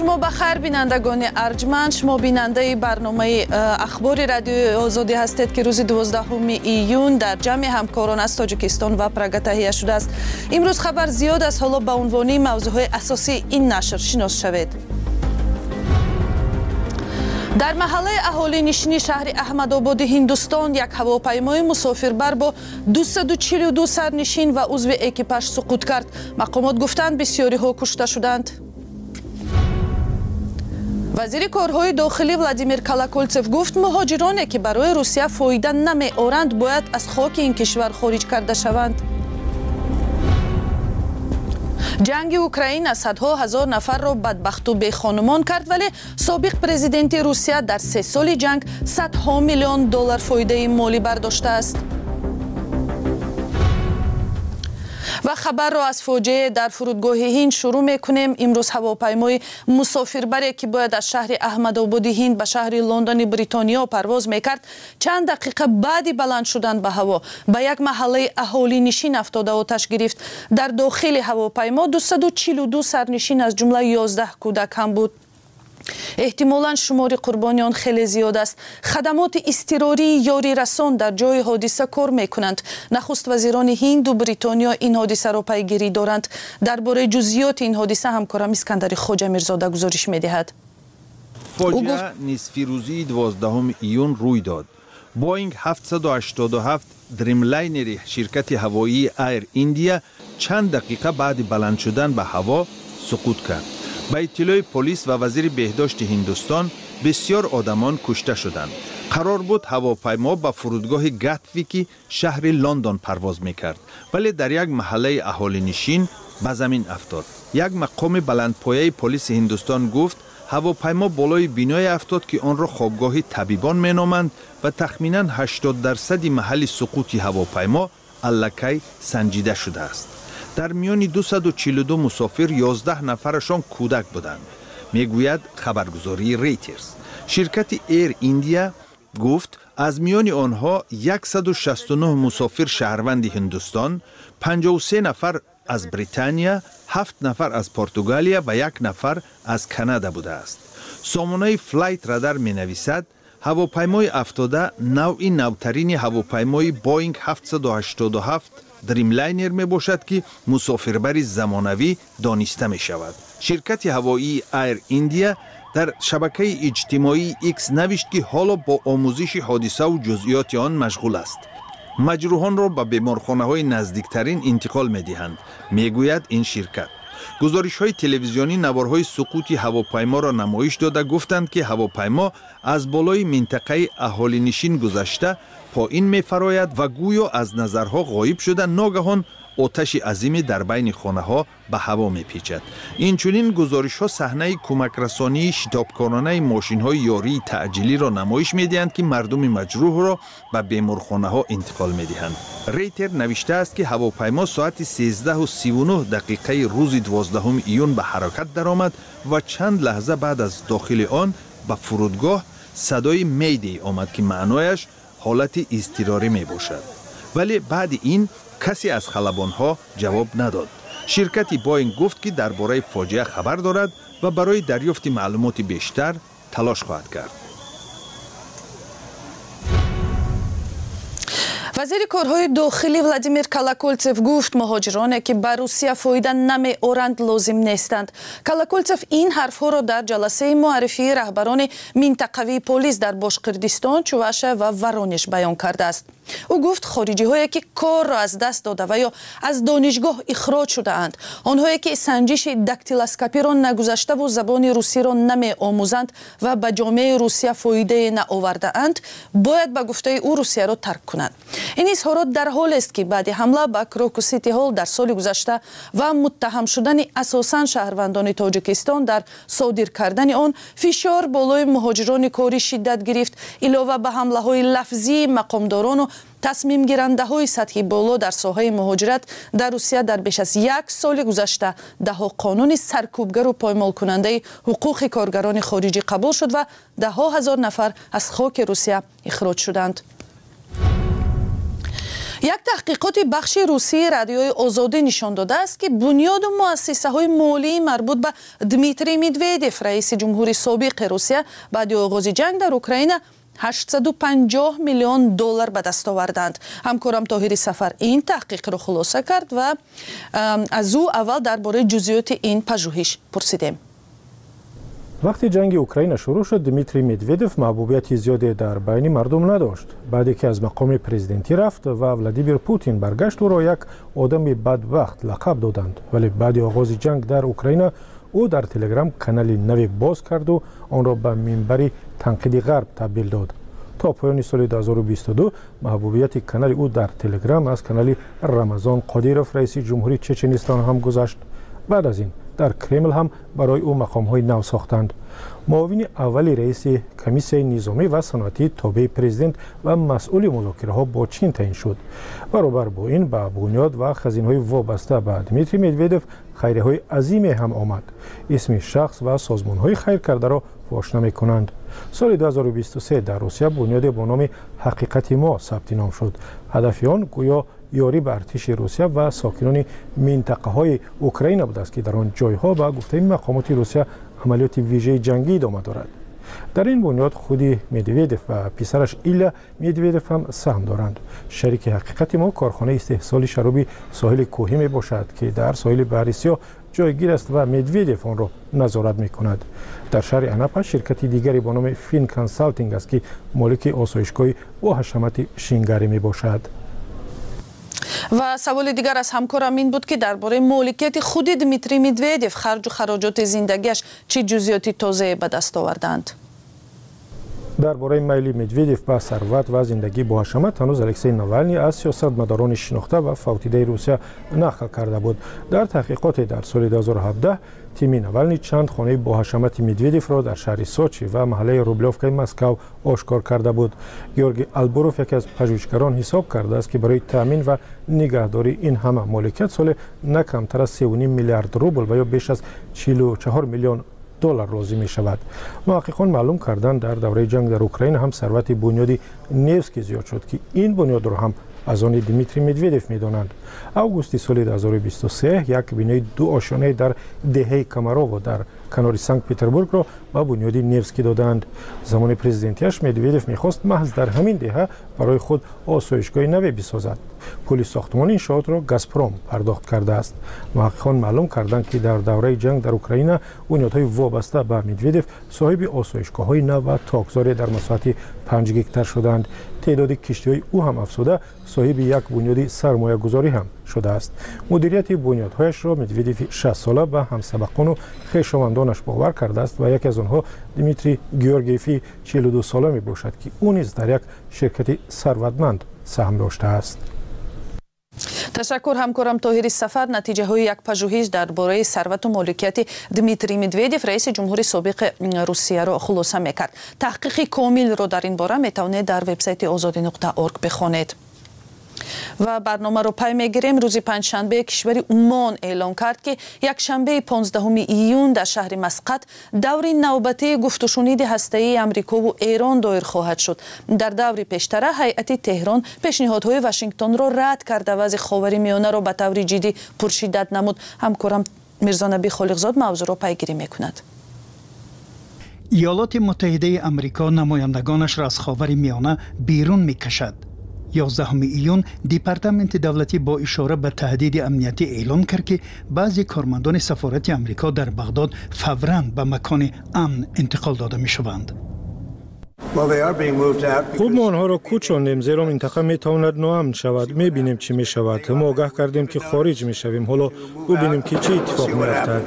شما بخیر بینندگان ارجمند. شما بیننده برنامه اخبار رادیو آزادی هستید که روز 12 ایون در جمع همکاران از تاجیکستان و پراگ تهیه شده است. امروز خبر زیاد است، حالا به عنوان موضوع اساسی این نشر شناس شوید. در محله اهالی نشینی شهر احمدآباد هندوستان یک هواپیمای مسافربر با 242 سرنشین و عضو اکیپاژ سقوط کرد. مقامات گفتند بسیاری ها کشته شدند. وزیر کارهای داخلی ولادیمیر کالاکولتسف گفت مهاجرانی که برای روسیه فایده نمی‌آورند باید از خاک این کشور خارج کرده شوند. جنگ اوکراین صدها هزار نفر را بدبخت و بی‌خانمان کرد، ولی سابق پرزیدنت روسیه در 3 سال جنگ صدها میلیون دلار فایده مالی برداشته است. و خبر را از فاجعه در فرودگاه هند شروع میکنیم. امروز هواپیمای مسافربری که باید از شهر احمدآباد هند به شهر لندن بریتانیا پرواز میکرد چند دقیقه بعد بلند شدن به هوا به یک محله اهالی نشین افتاد و آتش گرفت. در داخل هواپیما 242 سرنشین از جمله 11 کودک هم بود. احتمالاً شمار قربانیان خیلی زیاد است. خدمات اضطراری یاری رسان در جای حادثه کار میکنند. نخست وزیران هند و بریتانیا این حادثه را پیگیری دارند. درباره جزئیات این حادثه همکارم اسکندر خواجه میرزاده گزارش میدهد. فاجعه نصف روزی 12 ایون روی داد. بوینگ 787 دریملاینر شرکت هوایی ایر ایندیا چند دقیقه بعد بلند شدن به هوا سقوط کرد. با اطلاع پلیس و وزیر بهداشت هندوستان بسیار آدمان کشته شدند. قرار بود هواپیما به فرودگاه گاتویک شهر لندن پرواز میکرد، ولی در یک محله اهالی نشین به زمین افتاد. یک مقام بلندپایه پلیس هندوستان گفت هواپیما بالای بینای افتاد که آن را خوابگاه طبیبان مینامند و تخمینا 80% محل سقوط هواپیما الکی سنجیده شده است. در میان 242 مسافر 11 نفرشان کودک بودند، میگوید خبرگزاری ریترز. شرکت ایر ایندیا گفت از میان آنها 169 مسافر شهروند هندوستان، 53 نفر از بریتانیا، 7 نفر از پرتغالیا و 1 نفر از کانادا بوده است. سامانه فلایت رادار می نویسد هواپیمای افتاده نوعی نوترین هواپیمای بوینگ 787 دریملاینر می باشد که مسافربری زمانوی دانسته می شود. شرکت هوایی ایر ایندیا در شبکه اجتماعی ایکس نوشت که حالا با آموزش حادثه و جزئیات آن مشغول است. مجروحان را به بیمارخانه های نزدیکترین انتقال می دهند، می گوید این شرکت. گزارش های تلویزیونی نوارهای سقوط هواپیما را نمایش داده گفتند که هواپیما از بالای منطقه اهالی نشین گذشته پایین می فراید و گویا از نظرها غایب شده ناگهان آتش عظیمی در بین خانه ها به هوا می پیچد. اینچنین گزارش ها صحنه کمک رسانی شتابکارانه ماشین های یاری تعجیلی را نمایش می دهند که مردم مجروح را به بیمارخانه ها انتقال می دهند. ریتر نوشته است که هواپیما ساعت 13:39 روز 12 ایون به حرکت درآمد و چند لحظه بعد از داخل آن به فرودگاه صدای میدی آمد که معنایش حالت اضطراری می باشد. ولی بعد این کسی از خلبانها جواب نداد. شرکت بوینگ گفت که درباره فاجعه خبر دارد و برای دریافت معلومات بیشتر تلاش خواهد کرد. وزیر کارهای داخلی ولادیمیر کالاکولتسف گفت مهاجرانی که به روسیه فایده نمی‌آورند لازم نیستند. کالاکولتسف این حرفها را در جلسه معرفی رهبران منطقوی پلیس در باشقردستان، چووشه و ورونیش بیان کرده است. او گفت خارجی هایی که کار را از دست داده و یا از دانشگاه اخراج شده اند، آنهایی که سنجش داکتیلوسکوپی را نگذشته و زبان روسی را نمی آموزند و به جامعه روسیه فایده نآورده اند، باید به گفته او روسیه را ترک کنند. این اظهارات در حال است که بعد حمله به کراکو سیتی هال در سال گذشته و متهم شدن اساساً شهروندان تاجیکستان در صادر کردن آن فشار بالای مهاجران کاری شدت گرفت. علاوه به حمله های لفظی مقامداران و تصمیم گیرنده های سطحی بالا در ساحه مهاجرت در روسیه در بیش از 1 سال گذشته دهها قانون سرکوبگر و پایمال کننده حقوق کارگران خارجی قبول شد و دهها هزار نفر از خاک روسیه اخراج شدند. یک تحقیقات بخش روسی رادیوی آزادی نشان داده است که بنیاد و مؤسسه‌های مالی مربوط به دمیتری مدودیف رئیس جمهوری سابق روسیه بعد آغاز جنگ در اوکراین 850 میلیون دلار به دست آوردند. همکارم طاهری سفر این تحقیق را خلاصه کرد و از او اول درباره جزئیات این پژوهش پرسیدیم. وقتی جنگ اوکراین شروع شد، دمیتری مدودیف محبوبیت زیادی در بین مردم نداشت. بعدی که از مقام پرزیدنتی رفت و ولادیمیر پوتین برگشت، او را یک آدم بدبخت لقب دادند. ولی بعد آغاز جنگ در اوکراین او در تلگرام کانالی نوی باز کرد و آن را به منبری تنقیدی غرب تبدیل داد. تا پایان سال 2022 محبوبیت کانال او در تلگرام از کانال رمضان قادیروف رئیس جمهوری چچنستان هم گذشت. بعد از این در کرمل هم برای او مقام‌های نو ساختند. معاون اولی رئیس کمیسیون نظامی و صنعتی تابع پرزیدنت و مسئول مذاکره‌ها با چین تعیین شد. برابر با این به بنیاد و خزینه‌های وابسته به دمیتری مدودیف خیریه‌های عظیمی هم آمد. اسم شخص و سازمان‌های خیرکرده را فاش نمی‌کنند. سال 2023 در روسیه بنیاد با نام حقیقت ما ثبت نام شد. هدف آن گویا یاری به ارتش روسیه و ساکنان منطقه‌های اوکراین بود است که در آن جایها به گفته مقامات روسیه عملیات ویژه جنگی ادامه دارد. در این بنیاد خودی مدودیف و پسرش ایلا مدودیف هم سهم دارند. شریک حقیقت ما کارخانه استحصال شراب ساحل کوهی می باشد که در ساحل بحر سیاه جایگیر است و مدودیف آن را نظارت می کند. در شهر اناپا شرکتی دیگری با نام فین کانسالتینگ است که مالک آسایشگاه با حشمت شینگری می باشد. و سوال دیگر از همکارم این بود که درباره مالکیت خود دمیتری مدودیف خرج و خراجات زندگیش چه جزئیاتی تازه به دست آوردند؟ درباره میل مدودیف به ثروت و زندگی با حشمت هنوز الکسی ناوالنی از سیاستمداران شناخته و فوتیده روسیه نقل کرده بود. در تحقیقات در سال 2017 تیم ناوالنی چند خانه با حشمت مدودیف را در شهر سوچی و محله روبلوفکای مسکو آشکار کرده بود. گیورگی البوروف یکی از پژوهشگران حساب کرده است که برای تامین و نگهداری این همه مالکیت سال نه کمتر از 3.5 میلیارد روبل و یا بیش از 44 میلیون دلار لازم می شود. محققان معلوم کردند در دوره جنگ در اوکراین هم ثروت بنیادی نیفسکی زیاد شد که این بنیاد را هم از آن دمیتری مدودیف می دانند. اوگوست سال 2023 یک بینای 2 آشانه در دهه کاماروو در کنار سنت پتربورگ را به بنیاد نیفسکی دادند. زمان پرزیدنتیش مدودیف می‌خواست محض در همین دهه برای خود آسایشگاه نوی بسازد. پول ساختمان انشاءات را گازپروم پرداخت کرده است. محققان معلوم کردند که در دوره جنگ در اوکراین بنیادهای وابسته به مدودیف صاحب آسایشگاه‌های نو و تاکزاری در مساحت 5 گیگتر شدند. تعداد کشتی‌های او هم افزوده صاحب یک بنیاد سرمایه‌گذاری هم شده است. مدیریت بنیادهایش را مدودیف 60 ساله و همسبقان و خویشاوندانش باور کرده است و یکی از آنها دمیتری گیورگیفی 42 ساله می باشد که او نیز در یک شرکت ثروتمند سهم داشته است. تشکر همکارم طاهری سفر. نتیجه های یک پژوهش درباره ثروت و مالکیت دمیتری مدودیف رئیس جمهوری سابق روسیه را خلاصه میکرد. تحقیق کامل را در این باره میتوانید در وبسایت azadi.org بخوانید. و برنامه رو پی میگیریم. روز پنجشنبه کشور عمان اعلام کرد که یک شنبه 15 ایون در شهر مسقط دور نوبتی گفت و شنید هسته‌ای امریکا و ایران دایر خواهد شد. در دور پیشتر هیئت تهران پیشنهادهای واشنگتن را رد کرده و از خاورمیانه را به طور جدی پرشدت نمود. همکارم میرزا نبی خالقزاد موضوع را پیگیری میکند. ایالات متحده امریکا نمایندگانش را از خاورمیانه بیرون میکشد. 11 ایون دیپارتمنت دولتی با اشاره به تهدید امنیتی اعلام کرد که بعضی کارمندان سفارت امریکا در بغداد فوراً به مکان امن انتقال داده می شوند. خود ما آنها را کوچاندیم زیرا منطقه می تواند ناامن شود. می بینیم چی می شود. ما آگاه کردیم که خارج می شویم. حالا ببینیم که چه اتفاق می افتد.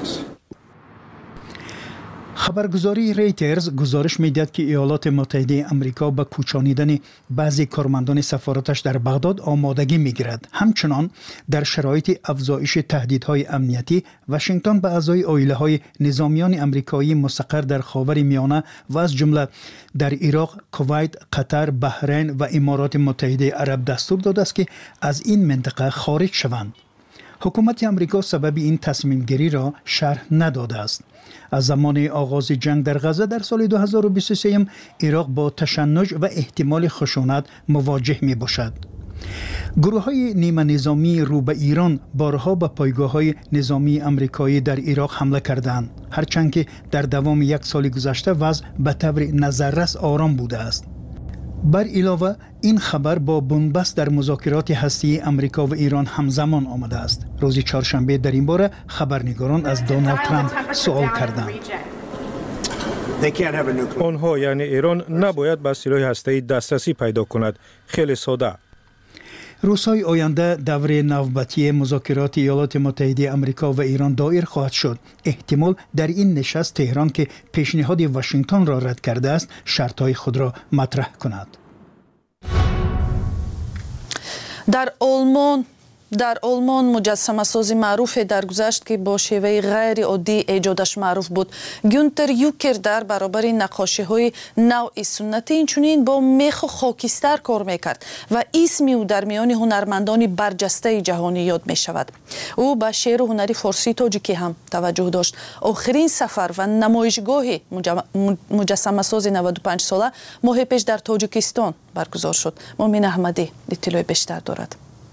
خبرگزاری ریترز گزارش می‌دهد که ایالات متحده آمریکا به کوچانیدن بعضی کارمندان سفارتش در بغداد آمادگی می‌گیرد. همچنان در شرایط افزایش تهدیدهای امنیتی واشنگتن به اعضای عائله‌های نظامیان آمریکایی مستقر در خاورمیانه و از جمله در عراق، کویت، قطر، بحرین و امارات متحده عرب دستور داده است که از این منطقه خارج شوند. حکومت آمریکا سبب این تصمیم گیری را شرح نداده است. از زمان آغاز جنگ در غزه در سال 2023 عراق با تشنج و احتمال خشونت مواجه می باشد. گروه‌های نیمه نظامی رو به ایران بارها به پایگاه‌های نظامی آمریکایی در عراق حمله کردند، هرچند که در دوام یک سال گذشته وضع به طور نظررس آرام بوده است. بر علاوه این خبر با بنبست در مذاکرات هسته‌ای آمریکا و ایران همزمان آمده است. روز چهارشنبه در این باره خبرنگاران از دونالد ترامپ سوال کردند. آنها یعنی ایران نباید به سلاح هسته‌ای دسترسی پیدا کند. خیلی ساده. روزهای آینده دوره نوبتی مذاکرات ایالات متحده آمریکا و ایران دایر خواهد شد. احتمال در این نشست تهران که پیشنهاد واشنگتن را رد کرده است شرطهای خود را مطرح کند. در آلمان مجسمه سازی معروف درگذشت که با شیوه غیر عادی ایجادش معروف بود. گونتر یوکر در برابر نقاشی های نوع سنتی اینچنین با میخ و خاکستر کار میکرد و اسمی او در میان هنرمندان برجسته جهانی یاد می شود. او به شعر و هنری فارسی تاجیکی هم توجه داشت. آخرین سفر و نمایشگاه مجسمه سازی 95 ساله ماه پیش در تاجیکستان برگزار شد. مومن احمدی اطلاع بیشتر دارد.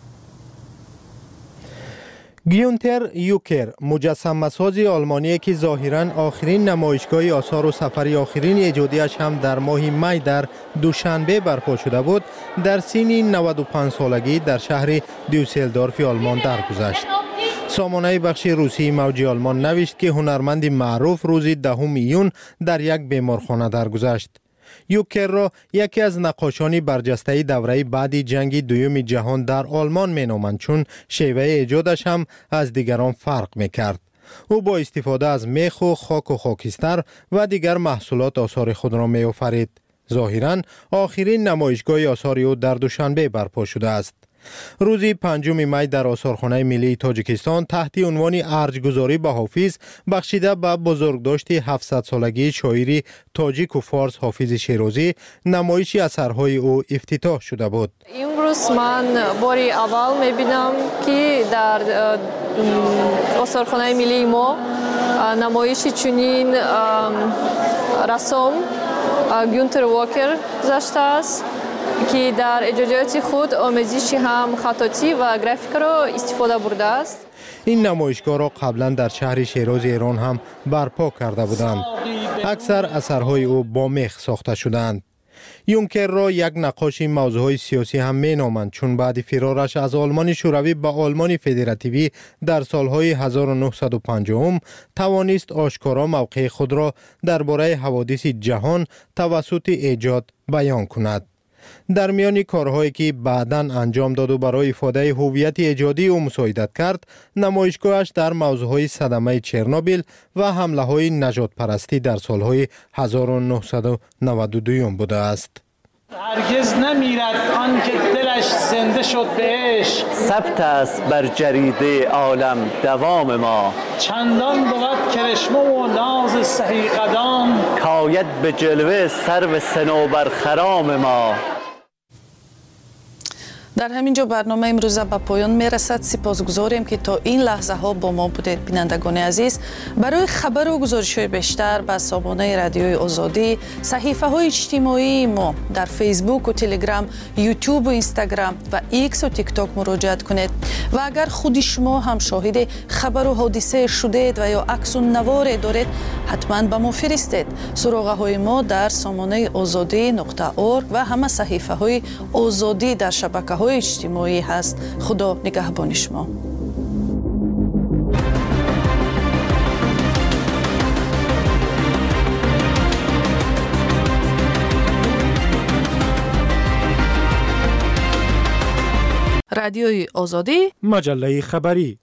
گونتر یوکر مجسمه ساز آلمانی که ظاهراً آخرین نمایشگاه آثار و سفر آخرین ایجادیش هم در ماه می در دوشنبه برپا شده بود، در سن 95 سالگی در شهر دیوسلدورف آلمان درگذشت. سامانه بخش روسی موجی آلمان نوشت که هنرمند معروف روز 10 ایون در یک بیمارخانه درگذشت. یوکر را یکی از نقاشان برجسته دوره بعد جنگ دوم جهان در آلمان مینامند، چون شیوه ایجادش هم از دیگران فرق میکرد. او با استفاده از میخ و خاک و خاکستر و دیگر محصولات آثار خود را می آفرید. ظاهراً آخرین نمایشگاه آثار او در دوشنبه برپا شده است. روز 5 می در آثارخانه ملی تاجیکستان تحت عنوان ارجگذاری به حافظ بخشیده به بزرگداشت 700 سالگی شاعری تاجیک و فارس حافظ شیرازی نمایش اثرهای او افتتاح شده بود. امروز من باری اول میبینم که در آثارخانه ملی ما نمایشی چنین رسام گونتر یوکر گذاشته است که در ایجادات خود آمیزش هم خطاطی و گرافیک را استفاده برده است. این نمایشگاه را قبلا در شهر شیراز ایران هم برپا کرده بودند. اکثر اثرهای او با میخ ساخته شدند. یونکر را یک نقاش موضوعهای سیاسی هم می نامند، چون بعد فرارش از آلمان شوروی به آلمان فدراتیوی در سالهای 1950 توانست آشکارا موقع خود را درباره حوادث جهان توسط ایجاد بیان کند. در میان کارهایی که بعداً انجام داد و برای افاده هویت ایجادی او مساعدت کرد، نمایشگاهش در موضوعهای صدمه چرنوبیل و حمله های نجات پرستی در سالهای 1992 بوده است. هرگز نمیرد آن که دلش زنده شد به عشق، ثبت است بر جریده عالم دوام ما. چندان بود کرشمه و ناز سهی قدام، کاید به جلوه سرو صنوبر خرام ما. در همینجا برنامه امروز به پایان میرسد. سپاسگزاریم که تا این لحظه ها با ما بودید. بینندگان عزیز، برای خبر و گزارش های بیشتر به سامانه رادیوی آزادی، صحیفه های اجتماعی ما در فیسبوک و تلگرام، یوتیوب و اینستاگرام و ایکس و تیک تاک مراجعه کنید. و اگر خود شما هم شاهد خبر و حادثه شدید و یا عکس و نوار دارید، حتما به ما فرستید. سراغه های ما در سامانه azadi.org و همه صحیفه های آزادی در شبکه های اجتماعی هست. خدا نگهبان شما. رادیوی آزادی، مجله خبری.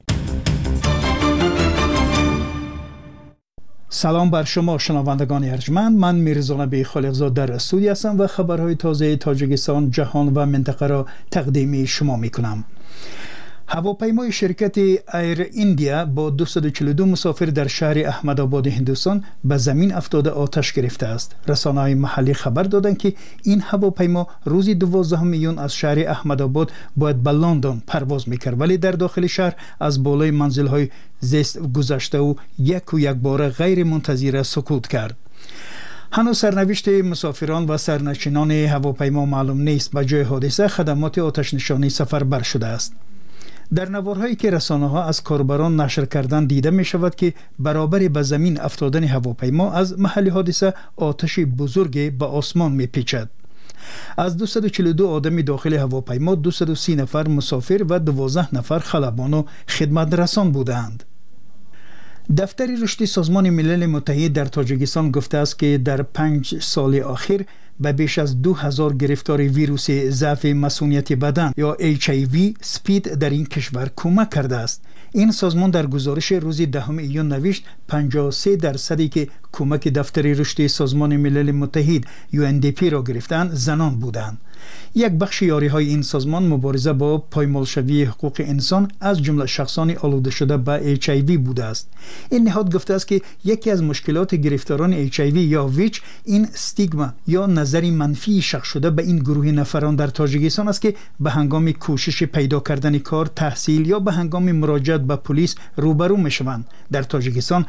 سلام بر شما شنوندگان ارجمند. من میرزا نبی خالقزاد در استودیو هستم و خبرهای تازه تاجیکستان، جهان و منطقه را تقدیم شما میکنم. هواپیمای شرکت ایر ایندیا با 242 مسافر در شهر احمدآباد هندوستان به زمین افتاده آتش گرفته است. رسانه‌های محلی خبر دادند که این هواپیما روز 12 میون از شهر احمدآباد باید به لندن پرواز میکرد، ولی در داخل شهر از بالای منزل‌های زیست گذشته و یک بار غیر منتظره سقوط کرد. هنوز سرنوشت مسافران و سرنشینان هواپیما معلوم نیست. به جای حادثه خدمات آتش نشانی سفربر شده است. در نوارهایی که رسانه‌ها از کاربران نشر کردن دیده می شود که برابر به زمین افتادن هواپیما از محل حادثه آتش بزرگی به آسمان می پیچد. از 242 آدم داخل هواپیما 230 نفر مسافر و 12 نفر خلبان و خدمت رسان بودند. دفتر رشد سازمان ملل متحد در تاجیکستان گفته است که در 5 سال اخیر به بیش از 2000 گرفتار ویروس ضعف مسئولیت بدن یا HIV سپید در این کشور کمک کرده است. این سازمان در گزارش روز 10 ایون نوشت 53% که کمک دفتر رشد سازمان ملل متحد UNDP را گرفتند زنان بودند. یک بخش یاری‌های این سازمان مبارزه با پایمالشوی حقوق انسان از جمله شخصان آلوده شده به HIV بوده است. این نهاد گفته است که یکی از مشکلات گرفتاران HIV یا ویچ این استیگما یا نظری منفی شخص شده به این گروه نفران در تاجیکستان است که به هنگام کوشش پیدا کردن کار، تحصیل یا به هنگام مراجعه به پلیس روبرو میشوند. در تاجیکستان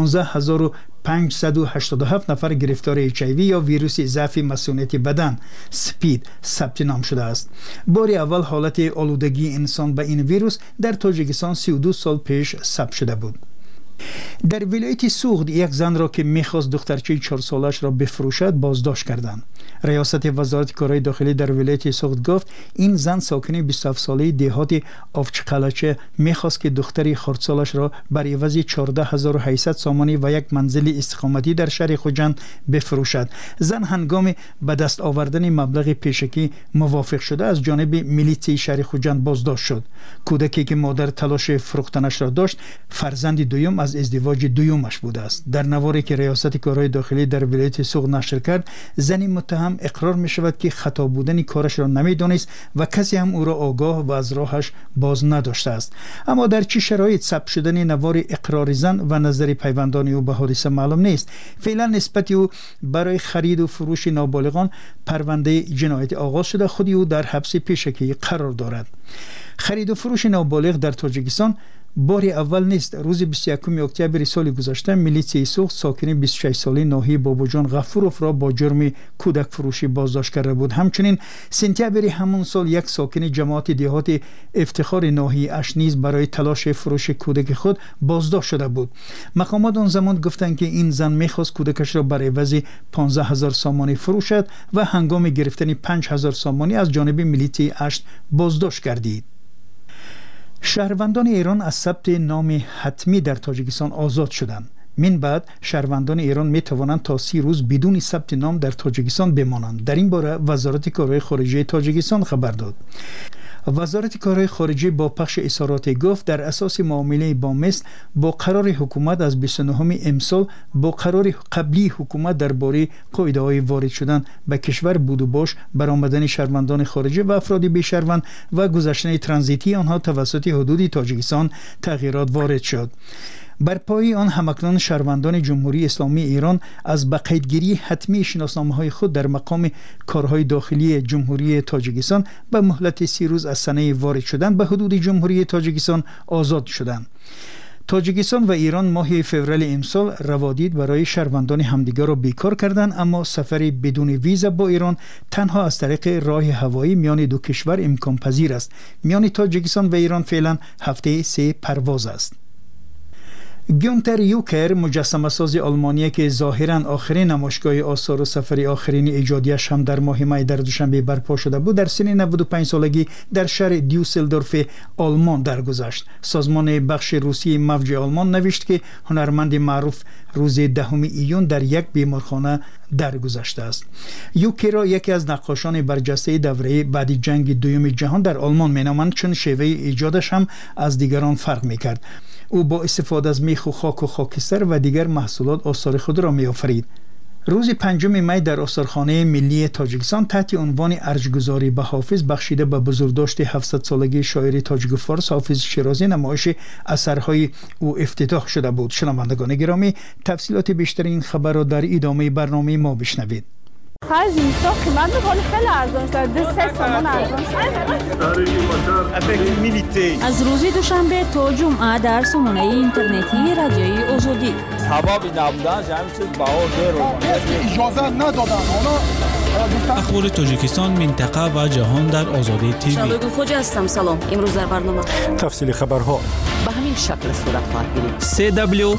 15587 نفر گرفتار HIV یا ویروس ضعف مسئولیت بدن سپید ثبت نام شده است. بار اول حالت آلودگی انسان به این ویروس در تاجیکستان 32 سال پیش ثبت شده بود. در ولایت سوغد یک زن را که میخواست دخترچه 4 سالش را بفروشد بازداشت کردند. ریاست وزارت کارهای داخلی در ولایت سوغد گفت این زن ساکن 27 ساله دهات آفچقلچه میخواست که دختری خردسالش را بر عوض 14800 سامانی و یک منزل استقامتی در شهر خوجند بفروشد. زن هنگام به دست آوردن مبلغ پیشکی موافق شده از جانب میلیتسی شهر خوجند بازداشت شد. کودکی که مادر تلاش فروختنش را داشت فرزند دوم از ازدواج دومش بوده است. در نواری که ریاست کارهای داخلی در ولایت سوغد نشر کرد، زنی متهم اقرار می شود که خطا بودن کارش را نمیدانست و کسی هم او را آگاه و از راهش باز نداشته است. اما در چه شرایط ثبت شدن نوار اقرار زن و نظر پیوندان او به حادثه معلوم نیست. فعلا نسبت او برای خرید و فروش نابالغان پرونده جنایت آغاز شده. خود او در حبس پیشکی قرار دارد. خرید و فروش نابالغ در تاجیکستان بار اول نیست. روز 21 اکتبر سال گذشته میلیتسی سوغد ساکن 26 ساله ناحیه باباجان غفوروف را با جرم کودک فروشی بازداشت کرده بود. همچنین سپتامبر همون سال یک ساکن جماعت دهات افتخار ناحیه اش نیز برای تلاش فروش کودک خود بازداشت شده بود. مقامات آن زمان گفتند که این زن میخواست کودکش را بر عوض 15000 سامانی فروشد و هنگام گرفتن 5000 سامانی از جانب میلیتسی اش بازداشت گردید. شهروندان ایران از ثبت نام حتمی در تاجیکستان آزاد شدند. من بعد شهروندان ایران می توانند تا 30 روز بدون ثبت نام در تاجیکستان بمانند. در این باره وزارت کارهای خارجه تاجیکستان خبر داد. وزارت کارهای خارجه با پخش اظهارات گفت در اساس معامله با مصر با قرار حکومت از 29 امسال با قرار قبلی حکومت درباره قاعده‌های وارد شدن به کشور بود و باش برآمدن شهروندان خارجه و افراد بی‌شهروند و گذشتن ترانزیتی آنها توسط حدود تاجیکستان تغییرات وارد شد. بر پای آن همکنون شهروندان جمهوری اسلامی ایران از به قیدگیری حتمی شناسنامه‌های خود در مقام کارهای داخلی جمهوری تاجیکستان به مهلت 30 روز از سنه وارد شدن به حدود جمهوری تاجیکستان آزاد شدند. تاجیکستان و ایران ماه فوریه امسال روادید برای شهروندان همدیگر را بیکار کردند، اما سفری بدون ویزا با ایران تنها از طریق راه هوایی میان دو کشور امکان پذیر است. میان تاجیکستان و ایران فعلا هفته 3 پرواز است. گونتر یوکر مجسمه ساز آلمانی که ظاهرا آخرین نمایشگاه آثار و سفر آخرین ایجادیش هم در ماه می در دوشنبه برپا شده بود، در سن 95 سالگی در شهر دیوسلدورف آلمان درگذشت. سازمان بخش روسی موج آلمان نوشت که هنرمند معروف روز 10 ایون در یک بیمارخانه درگذشته است. یوکر یکی از نقاشان برجسته دوره بعد جنگ دوم جهان در آلمان مینامند، چون شیوه ایجادش هم از دیگران فرق میکرد. او با استفاده از میخ و خاک و خاکستر و دیگر محصولات آثار خود را می‌آفرید. روز 5 می در آثارخانه ملی تاجیکستان تحت عنوان ارجگذاری به حافظ بخشیده به بزرگداشت 700 سالگی شاعر تاجیک فارس حافظ شیرازی نمایش اثرهای او افتتاح شده بود. شنوندگان گرامی، تفصیلات بیشتر این خبر را در ادامه برنامه ما بشنوید. خرج اینستا قیمت میکنه خیلی ارزان شده 3 تومان ارزان شده. از روز دوشنبه تا جمعه در سامانه اینترنتی رادیوی آزادی حبابی نبودن همین چیز بهار اجازه ندادن اخبار تاجیکستان، منطقه و جهان در آزادی تیوی. شبگون خوجا هستم. سلام. امروز در برنامه تفصیل خبرها به همین شکل صورت خواهد گرفت.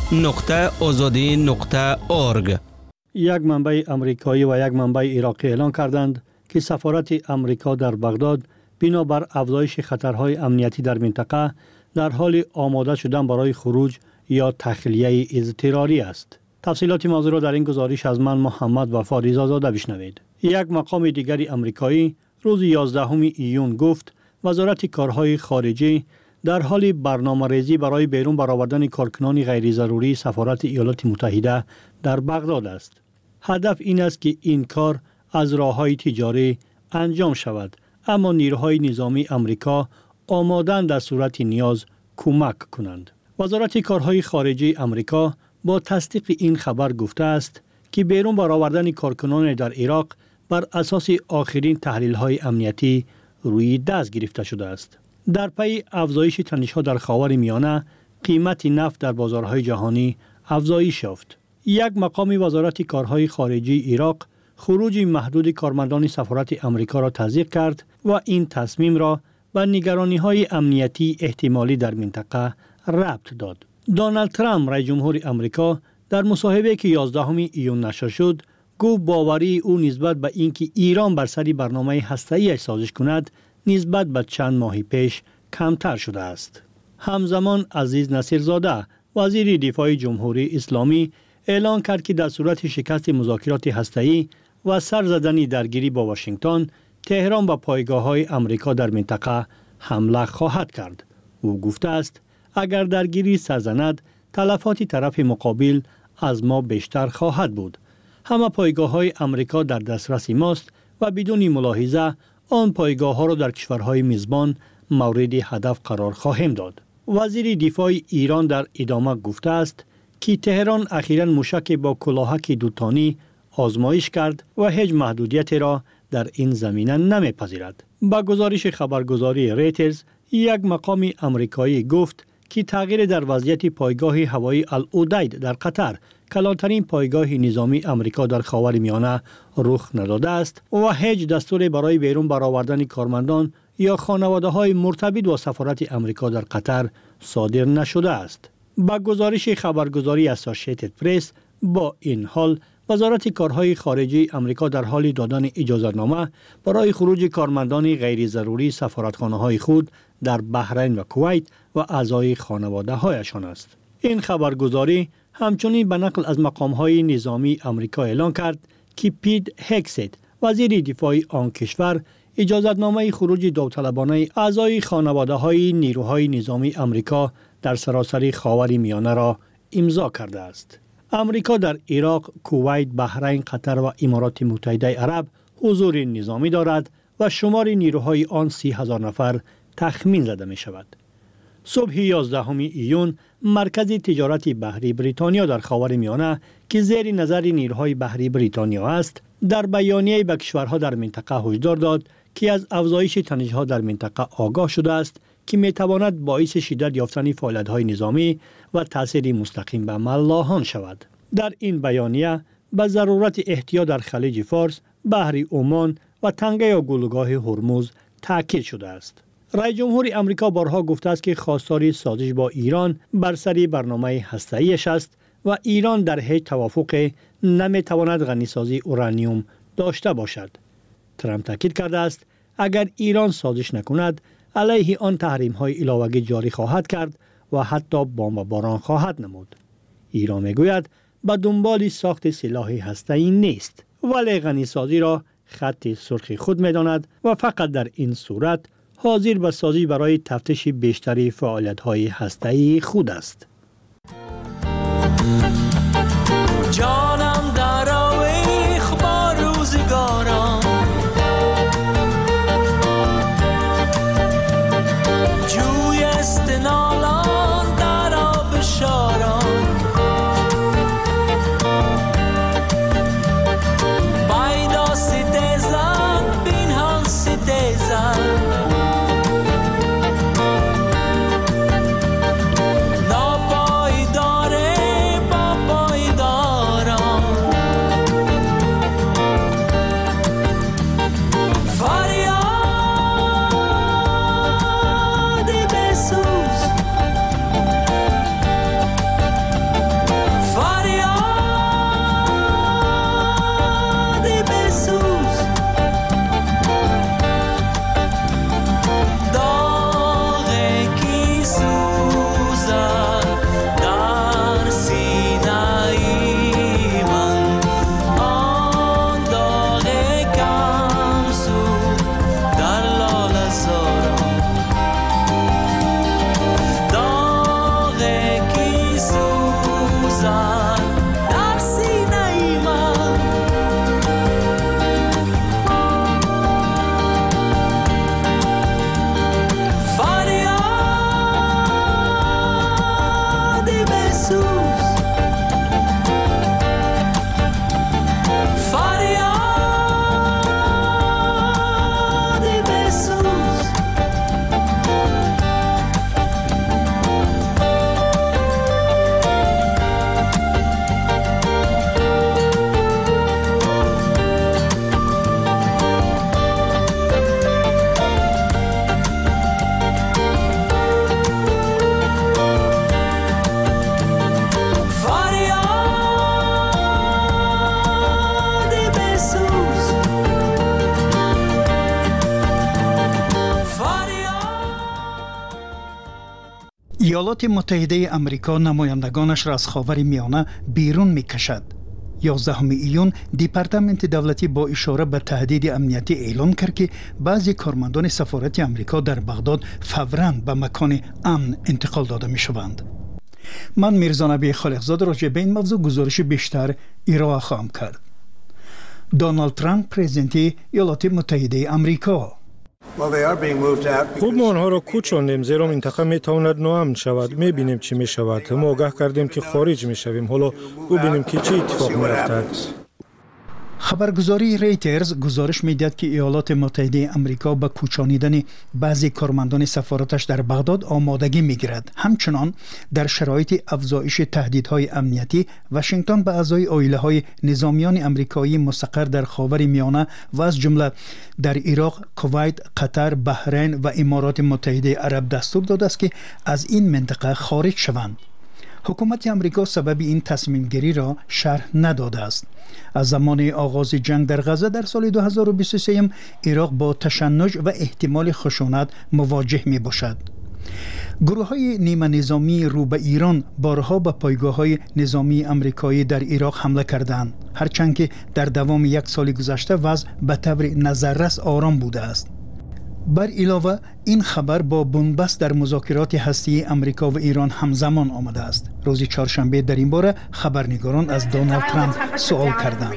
www.azadi.org. یک منبع آمریکایی و یک منبع عراقی اعلام کردند که سفارت آمریکا در بغداد بنابر افزایش خطرهای امنیتی در منطقه در حال آماده شدن برای خروج یا تخلیه اضطراری است. تفصیلات موضوع را در این گزارش از من محمد وفا رضازاده بشنوید. یک مقام دیگری آمریکایی روز 11 ایون گفت وزارت کارهای خارجه در حال برنامه‌ریزی برای بیرون برآوردن کارکنان غیر ضروری سفارت ایالات متحده در بغداد است. هدف این است که این کار از راه‌های تجاری انجام شود، اما نیروهای نظامی آمریکا آماده‌اند در صورت نیاز کمک کنند. وزارت کارهای خارجه آمریکا با تصدیق این خبر گفته است که بیرون برآوردن کارکنان در عراق بر اساس آخرین تحلیل‌های امنیتی روی دست گرفته شده است. در پی افزایش تنش‌ها در خاورمیانه، قیمت نفت در بازارهای جهانی افزایش یافت. یک مقام وزارت کارهای خارجه عراق خروج محدود کارمندان سفارت آمریکا را تصدیق کرد و این تصمیم را به نگرانی‌های امنیتی احتمالی در منطقه ربط داد. دونالد ترامپ رئیس جمهور آمریکا در مصاحبه‌ای که 11 ایون نشر شد، گفت باوری او نسبت به اینکه ایران بر سر برنامه هسته‌ای سازش کند نسبت به چند ماه پیش کمتر شده است. همزمان عزیز نصیرزاده وزیر دفاع جمهوری اسلامی اعلان کرد که در صورت شکست مذاکرات هسته‌ای و سر زدن درگیری با واشنگتن، تهران به پایگاه‌های آمریکا در منطقه حمله خواهد کرد. او گفته است اگر درگیری سر زند، تلفات طرف مقابل از ما بیشتر خواهد بود. همه پایگاه‌های آمریکا در دسترس ماست و بدون ملاحظه آن پایگاه‌ها را در کشورهای میزبان مورد هدف قرار خواهیم داد. وزیر دفاع ایران در ادامه گفته است که تهران اخیراً موشک با کلاهک دوتانی آزمایش کرد و هیچ محدودیتی را در این زمینه نمی‌پذیرد. با گزارش خبرگزاری ریترز، یک مقام آمریکایی گفت که تغییر در وضعیت پایگاه هوایی العدید در قطر، کلانترین پایگاه نظامی آمریکا در خاورمیانه، رخ نداده است و هیچ دستوری برای بیرون برآوردن کارمندان یا خانواده‌های مرتبط با سفارت آمریکا در قطر صادر نشده است. با گزارش خبرگزاری اسوسییتد پرس، با این حال وزارت کارهای خارجه آمریکا در حال دادن اجازه‌نامه برای خروج کارمندان غیر ضروری سفارتخانه‌های خود در بحرین و کویت و اعضای خانواده‌هایشان است. این خبرگزاری همچنین به نقل از مقام‌های نظامی آمریکا اعلان کرد که پیت هکست، وزیر دفاع آن کشور، اجازه‌نامه خروج داوطلبانه اعضای خانواده‌های نیروهای نظامی آمریکا در سراسر خاورمیانه را امضا کرده است. آمریکا در عراق، کویت، بحرین، قطر و امارات متحده عرب حضور نظامی دارد و شمار نیروهای آن 30,000 نفر تخمین زده می شود. صبح 11 ایون، مرکز تجارت بحری بریتانیا در خاورمیانه که زیر نظر نیروهای بحری بریتانیا است، در بیانیه به کشورها در منطقه هشدار داد که از افزایش تنش‌ها در منطقه آگاه شده است که میتواند باعث شدت یافتن فعالیت‌های نظامی و تأثیر مستقیم به ملاحان شود. در این بیانیه به ضرورت احتیاط در خلیج فارس، بحر عمان و تنگه یا گلوگاه هرمز تاکید شده است. رئیس جمهور آمریکا بارها گفته است که خواستار سازش با ایران بر سر برنامه هسته‌ایش است و ایران در هیچ توافق نمیتواند غنیسازی اورانیوم داشته باشد. ترامپ تاکید کرده است اگر ایران سازش نکند، علیه آن تحریم‌های علاوه‌ای جاری خواهد کرد و حتی بمباران خواهد نمود. ایران میگوید به دنبال ساخت سلاح هسته‌ای نیست، ولی غنیسازی را خط سرخ خود می‌داند و فقط در این صورت حاضر به سازی برای تفتیش بیشتری فعالیت‌های هسته‌ای خود است. جانم در آویخ با روزگاران، جوی استنالان در آب شاران، بیدا ایالات متحده آمریکا نمایندگانش را از خاورمیانه بیرون می‌کشد. 11 ایون دیپارتمنت دولتی با اشاره به تهدید امنیتی اعلام کرد که بعضی کارمندان سفارت آمریکا در بغداد فوراً به مکان امن انتقال داده می‌شوند. من میرزا نبی خالقزاده راجع به این موضوع گزارش بیشتر ارائه خواهم کرد. دونالد ترامپ پرزیدنت ایالات متحده آمریکا. خوب ما آنها را کوچاندیم زیرا منطقه میتواند ناامن شود. میبینیم چی میشود. ما آگاه کردیم که خارج میشویم. حالا ببینیم که چی اتفاق میافتد. خبرگزاری ریترز گزارش میدهد که ایالات متحده آمریکا به کوچانیدن بعضی کارمندان سفارتش در بغداد آمادگی میگیرد. همچنان در شرایط افزایش تهدیدهای امنیتی واشنگتن به اعضای عائله‌های نظامیان آمریکایی مستقر در خاورمیانه و از جمله در عراق، کویت، قطر، بحرین و امارات متحده عرب دستور داده است که از این منطقه خارج شوند. حکومت آمریکا سبب این تصمیم گیری را شرح نداده است. از زمان آغاز جنگ در غزه در سال 2023 عراق با تشنج و احتمال خشونت مواجه می باشد. گروه های نیمه نظامی رو به ایران بارها به پایگاه های نظامی آمریکایی در عراق حمله کردند، هرچند که در دوام یک سال گذشته وضع به طور نظررس آرام بوده است. بر علاوه این خبر با بنبست در مذاکرات هسته‌ای آمریکا و ایران همزمان آمده است. روز چهارشنبه در این باره خبرنگاران از دونالد ترامپ سوال کردند.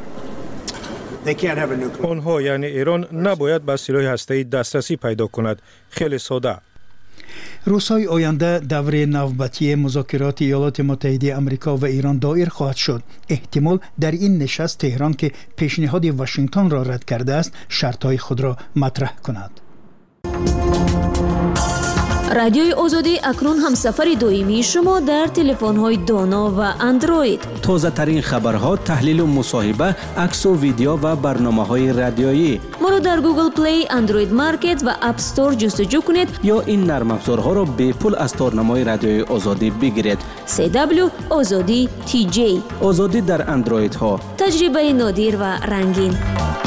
آنها یعنی ایران نباید به سلاح هسته‌ای دسترسی پیدا کند. خیلی ساده. روزهای آینده دوره نوبتی مذاکرات ایالات متحده آمریکا و ایران دایر خواهد شد. احتمال در این نشست تهران که پیشنهاد واشنگتن را رد کرده است شرطهای خود را مطرح کند. رادیوی آزادی اکنون همسفر دائمی شما در تلفن‌های دانا و اندروید. تازه ترین خبرها، تحلیل و مصاحبه، عکس و ویدیو و برنامه‌های رادیویی. ما را در گوگل پلی، اندروید مارکت و اپ استور جستجو کنید یا این نرم افزارها را به پول از تارنمای رادیوی آزادی بگیرید. CW آزادی TJ. آزادی در اندروید ها. تجربه نادر و رنگین.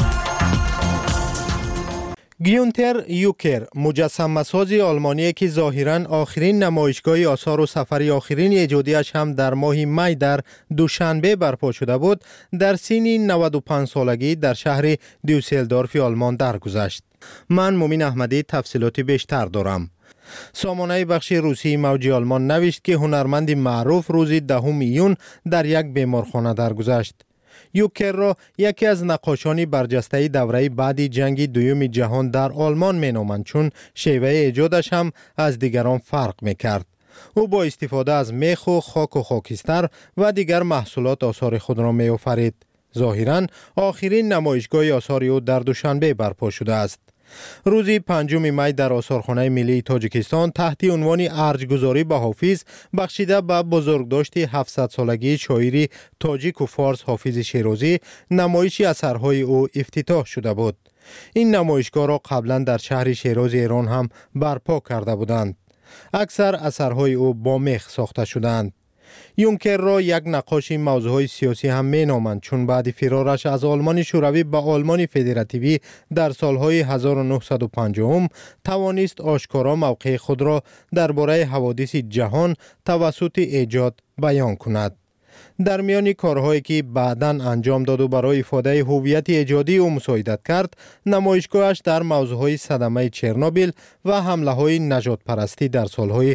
گیونتر یوکر مجسمه‌ساز آلمانی که ظاهراً آخرین نمایشگاه آثار و سفر آخرین ایجادیش هم در ماه می در دوشنبه برپا شده بود، در سن 95 سالگی در شهر دیوسلدورف آلمان درگذشت. من مومین احمدی تفصیلات بیشتر دارم. سامانه بخش روسی موج آلمان نوشت که هنرمند معروف روز 10 ایون در یک بیمارخانه درگذشت. یوکر را یکی از نقاشان برجسته دوره بعد جنگ دوم جهان در آلمان مینامند، چون شیوه ایجادش هم از دیگران فرق میکرد. او با استفاده از میخ و خاک و خاکستر و دیگر محصولات آثار خود را می‌آفرید. ظاهراً آخرین نمایشگاه آثار او در دوشنبه برپا شده است. روز 5 می در آثارخانه ملی تاجیکستان تحت عنوان ارجگذاری به حافظ بخشیده به بزرگداشت 700 سالگی شاعری تاجیک و فارس حافظ شیرازی نمایش اثرهای او افتتاح شده بود. این نمایشگاه را قبلا در شهر شیراز ایران هم برپا کرده بودند. اکثر اثرهای او با میخ ساخته شدند. یونکر را یک نقاش موضوعهای سیاسی هم می نامند، چون بعد فرارش از آلمان شوروی به آلمان فدراتیوی در سالهای 1950 توانست آشکارا موقع خود را درباره حوادث جهان توسط ایجاد بیان کند. در میان کارهایی که بعداً انجام داد و برای افاده هویت ایجادی او مساعدت کرد، نمایشگاهش در موضوعهای صدمه چرنوبیل و حمله‌های نژاد پرستی در سالهای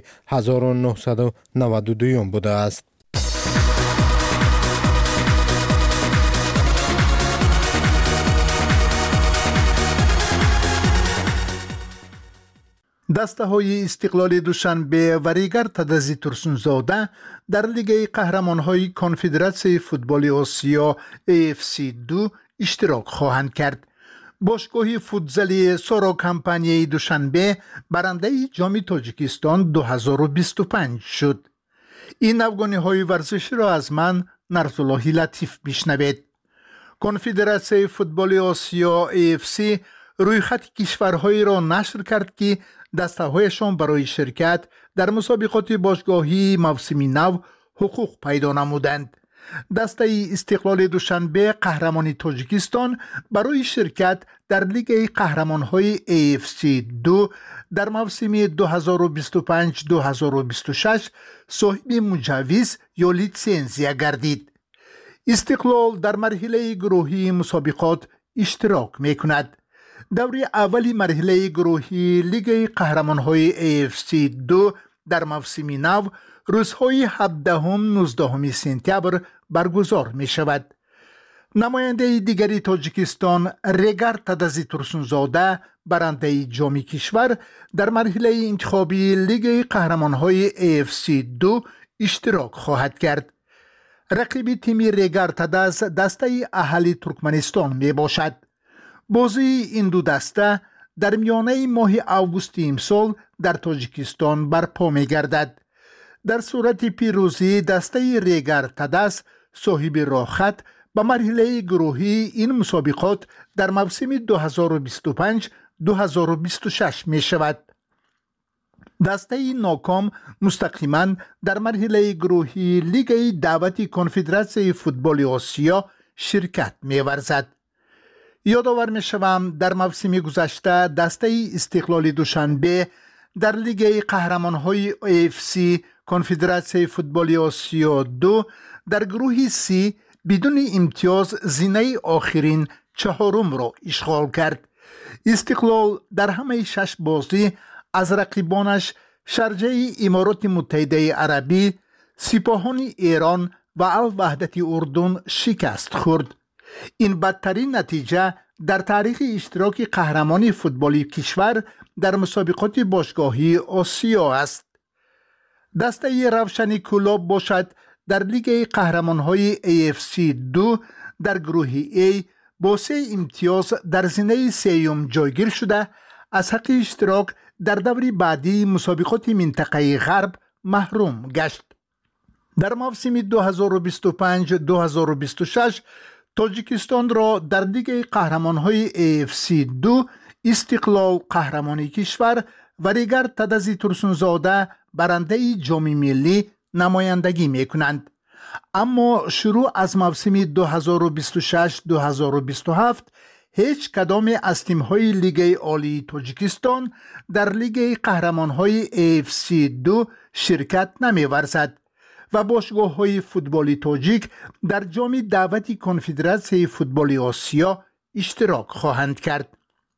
1992 بوده است. دسته های استقلال دوشنبه و ریگر تدزی ترسونزاده در لیگ قهرمان های کنفدراسیون فوتبال آسیا AFC2 اشتراک خواهند کرد. باشگاه فوتزالی سورا کمپانی دوشنبه برنده جام تاجیکستان 2025 شد. این افغانی های ورزشی را از من نرزالله لطیف بشنوید. کنفدراسیون فوتبال آسیا AFC روی خط کشورهایی را نشر کرد که دسته‌هایشان برای شرکت در مسابقات باشگاهی موسمی نو حقوق پیدا نمودند. دسته استقلال دوشنبه قهرمانی تاجیکستان برای شرکت در لیگ قهرمان‌های AFC 2 در موسم 2025-2026 صاحب مجوز یا لیسانسیه گردید. استقلال در مرحله گروهی مسابقات اشتراک می‌کند. دوره اولی مرحله گروهی لیگ قهرمان‌های AFC 2 در موسم نو روزهای 17-19 سپتامبر برگزار می شود. نماینده دیگری تاجیکستان ریگر تدزی ترسونزاده برنده جام کشور در مرحله انتخابی لیگ قهرمان‌های AFC 2 اشتراک خواهد کرد. رقیب تیم ریگر تدز دسته اهلی ترکمنستان می باشد. بازی این دو دسته در میانه ماه آگوست امسال در تاجیکستان برپا می گردد. در صورت پیروزی دسته ریگر تدز صاحب راخت به مرحله گروهی این مسابقات در موسم 2025-2026 می شود. دسته ناکام مستقیما در مرحله گروهی لیگ دعوتی کنفدراسیون فوتبال آسیا شرکت می ورزد. یادآور می شوم در موسم گذشته دسته استقلال دوشنبه در لیگ قهرمان‌های AFC کنفدراسیون فوتبال آسیا 2 در گروه C بدون امتیاز زینه آخرین چهارم را اشغال کرد. استقلال در همه 6 بازی از رقیبانش شارجه امارات متحده عربی، سپاهان ایران و الوحدت اردن شکست خورد. این بدترین نتیجه در تاریخ اشتراک قهرمانی فوتبالی کشور در مسابقات باشگاهی آسیا است. دسته روشن کلاب باشد در لیگ قهرمان‌های AFC 2 در گروه A با 3 امتیاز در زینه سوم جایگیر شده از حق اشتراک در دور بعدی مسابقات منطقه غرب محروم گشت. در موسم 2025-2026 تاجیکستان را در لیگ قهرمان‌های AFC 2 استقلال قهرمانی کشور و ریگر تدزی ترسونزاده برنده جام ملی نمایندگی می‌کنند. اما شروع از موسم 2026-2027 هیچ کدام از تیم‌های لیگ عالی تاجیکستان در لیگ قهرمان‌های AFC 2 شرکت نمی‌ورزد و باشگاه‌های فوتبالی تاجیک در جام دعوتی کنفدراسیون فوتبال آسیا اشتراک خواهند کرد.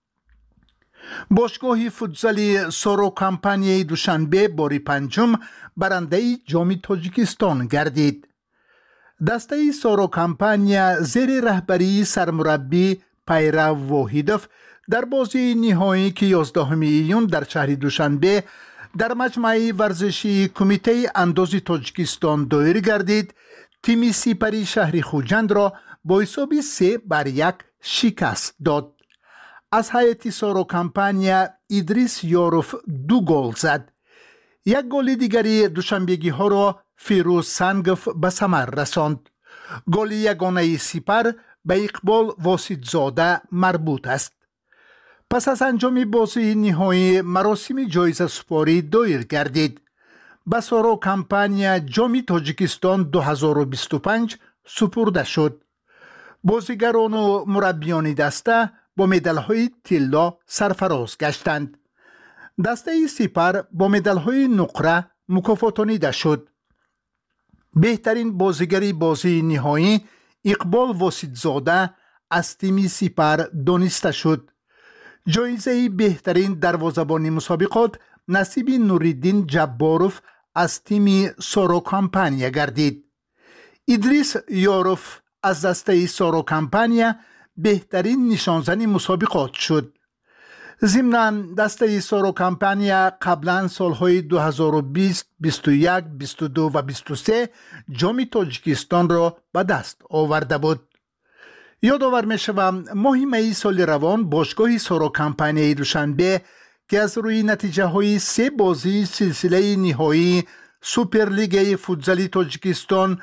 باشگاه فوتسالی سورو کمپانی دوشنبه باری پنجم برنده جام تاجیکستان گردید. دسته سورو کمپانی زیر رهبری سرمربی پیرو واحدوف در بازی نهایی که 11 ایون در شهر دوشنبه در مجمع ورزشی کمیته اندازی تاجیکستان دایر گردید. تیم سپری شهر خوجند را با حساب 3-1 شکست داد. از هیئت سورو کمپانی ادریس یاروف 2 گل زد. یک گل دیگری دوشنبگی ها را فیروز سنگف به ثمر رساند. گل یگانه سپر به اقبال واسطزاده مربوط است. پس از انجام بازی نهایی مراسم جایزه سپاری دایر گردید. به سورو کمپانی جام تاجیکستان 2025 سپرده شد. بازیگران و مربیان دسته با مدال‌های طلا سرفراز گشتند. دسته سپر با مدال‌های نقره مکافاتانیده شد. بهترین بازیگری بازی نهایی اقبال واسطزاده از تیم سپر دانسته شد. جایزه بهترین دروازه‌بان مسابقات نصیب نوریدین جباروف از تیم سورو کمپانی گردید. ادریس یاروف از دسته سورو کمپانی بهترین نشانزن مسابقات شد. ضمناً دسته سورو کمپانی قبلا سالهای 2020، 21، 22 و 23 جام تاجیکستان را به دست آورده بود. یادآور می‌شوم ماه می سال روان باشگاه سورو کمپانی دوشنبه که از روی نتیجه های 3 بازی سلسله نهایی سوپرلیگ فوتسالی تاجیکستان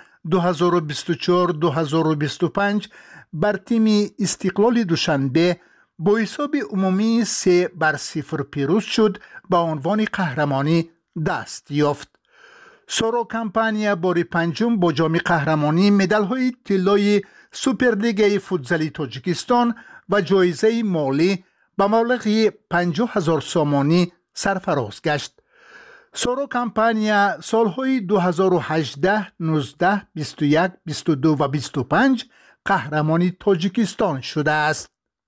2024-2025 بر تیم استقلال دوشنبه با حساب عمومی 3-0 پیروز شد، با عنوان قهرمانی دست یافت. سورو کمپانیا باری پنجم با جام قهرمانی مدال‌های طلای سوپرلیگ فوتزالی تاجیکستان و جایزه مالی به مبلغ 50,000 سامانی سرفراز گشت. سورو کمپانیا سالهای 2018، 19، 21، 22 و 25 قهرمانی تاجیکستان شده است.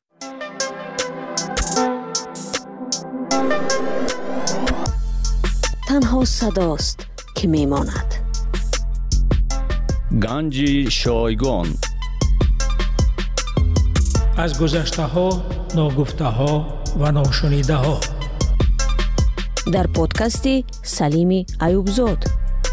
تنها صداست که میماند. گنج شایگان از گذشته ها، ناگفته ها و ناشنیده ها در پادکست سلیم ایوبزاد.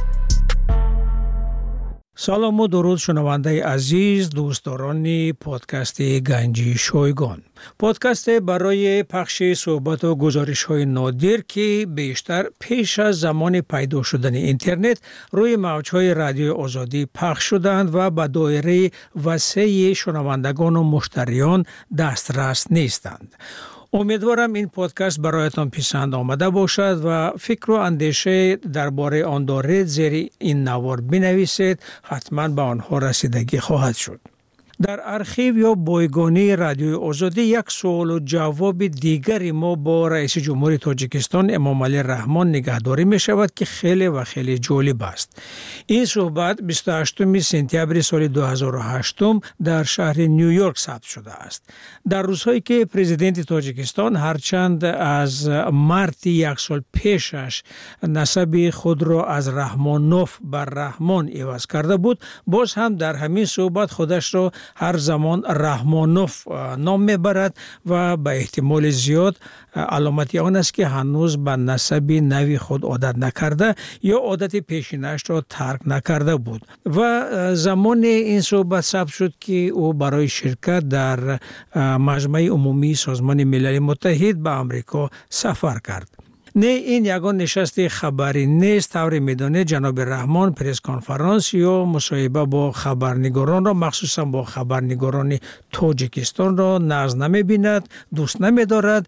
سلام و درود شنونده عزیز، دوستداران پادکست گنج شایگان. پادکست برای پخش صحبت و گزارش های نادر که بیشتر پیش از زمان پیدا شدن اینترنت روی موج‌های رادیو آزادی پخش شدند و به دایره وسیع شنوندگان و مشتریان دسترس نیستند. امیدوارم این پادکست برایتان پسند آمده باشد و فکر و اندیشه درباره آن دارید زیر این نوار بنویسید، حتما به آنها رسیدگی خواهد شد. در ارشیو یا بایگانی رادیوی آزادی یک سوال و جواب دیگری ما با رئیس جمهوری تاجیکستان امام علی رحمان نگهداری می شود که خیلی و خیلی جالب است. این صحبت 28 سپتامبر سال 2008 در شهر نیویورک ثبت شده است. در روزهایی که پرزیدنت تاجیکستان هرچند از مارت یک سال پیشش نسب خود را از رحمانوف بر رحمان عوض کرده بود، باز هم در همین صحبت خودش را هر زمان رحمانوف نام میبرد و به احتمال زیاد علامتی آن است که هنوز به نسب نوی خود عادت نکرده یا عادت پیشینش را ترک نکرده بود و زمان این صحبت ثبت شد که او برای شرکت در مجمع عمومی سازمان ملل متحد به امریکا سفر کرد. نه این یگان نشست خبری نیست. طور میدانه جناب رحمان پرس کنفرانس یا مصاحبه با خبرنگاران را، مخصوصا با خبرنگاران تاجیکستان را ناز نمی بیند، دوست نمی دارد.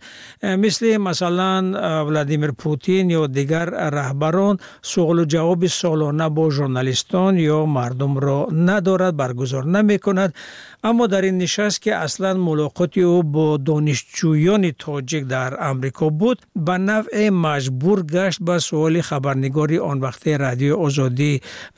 مثلا ولادیمیر پوتین یا دیگر رهبران سوال و جواب سالانه با ژورنالیستان یا مردم را ندارد، برگزار نمی کند. اما در این نشست که اصلا ملاقاتی او با دانشجویان تاجیک در امریکا بود، به نوع مجبور گشت به سوال خبرنگاری آن وقت رادیو آزادی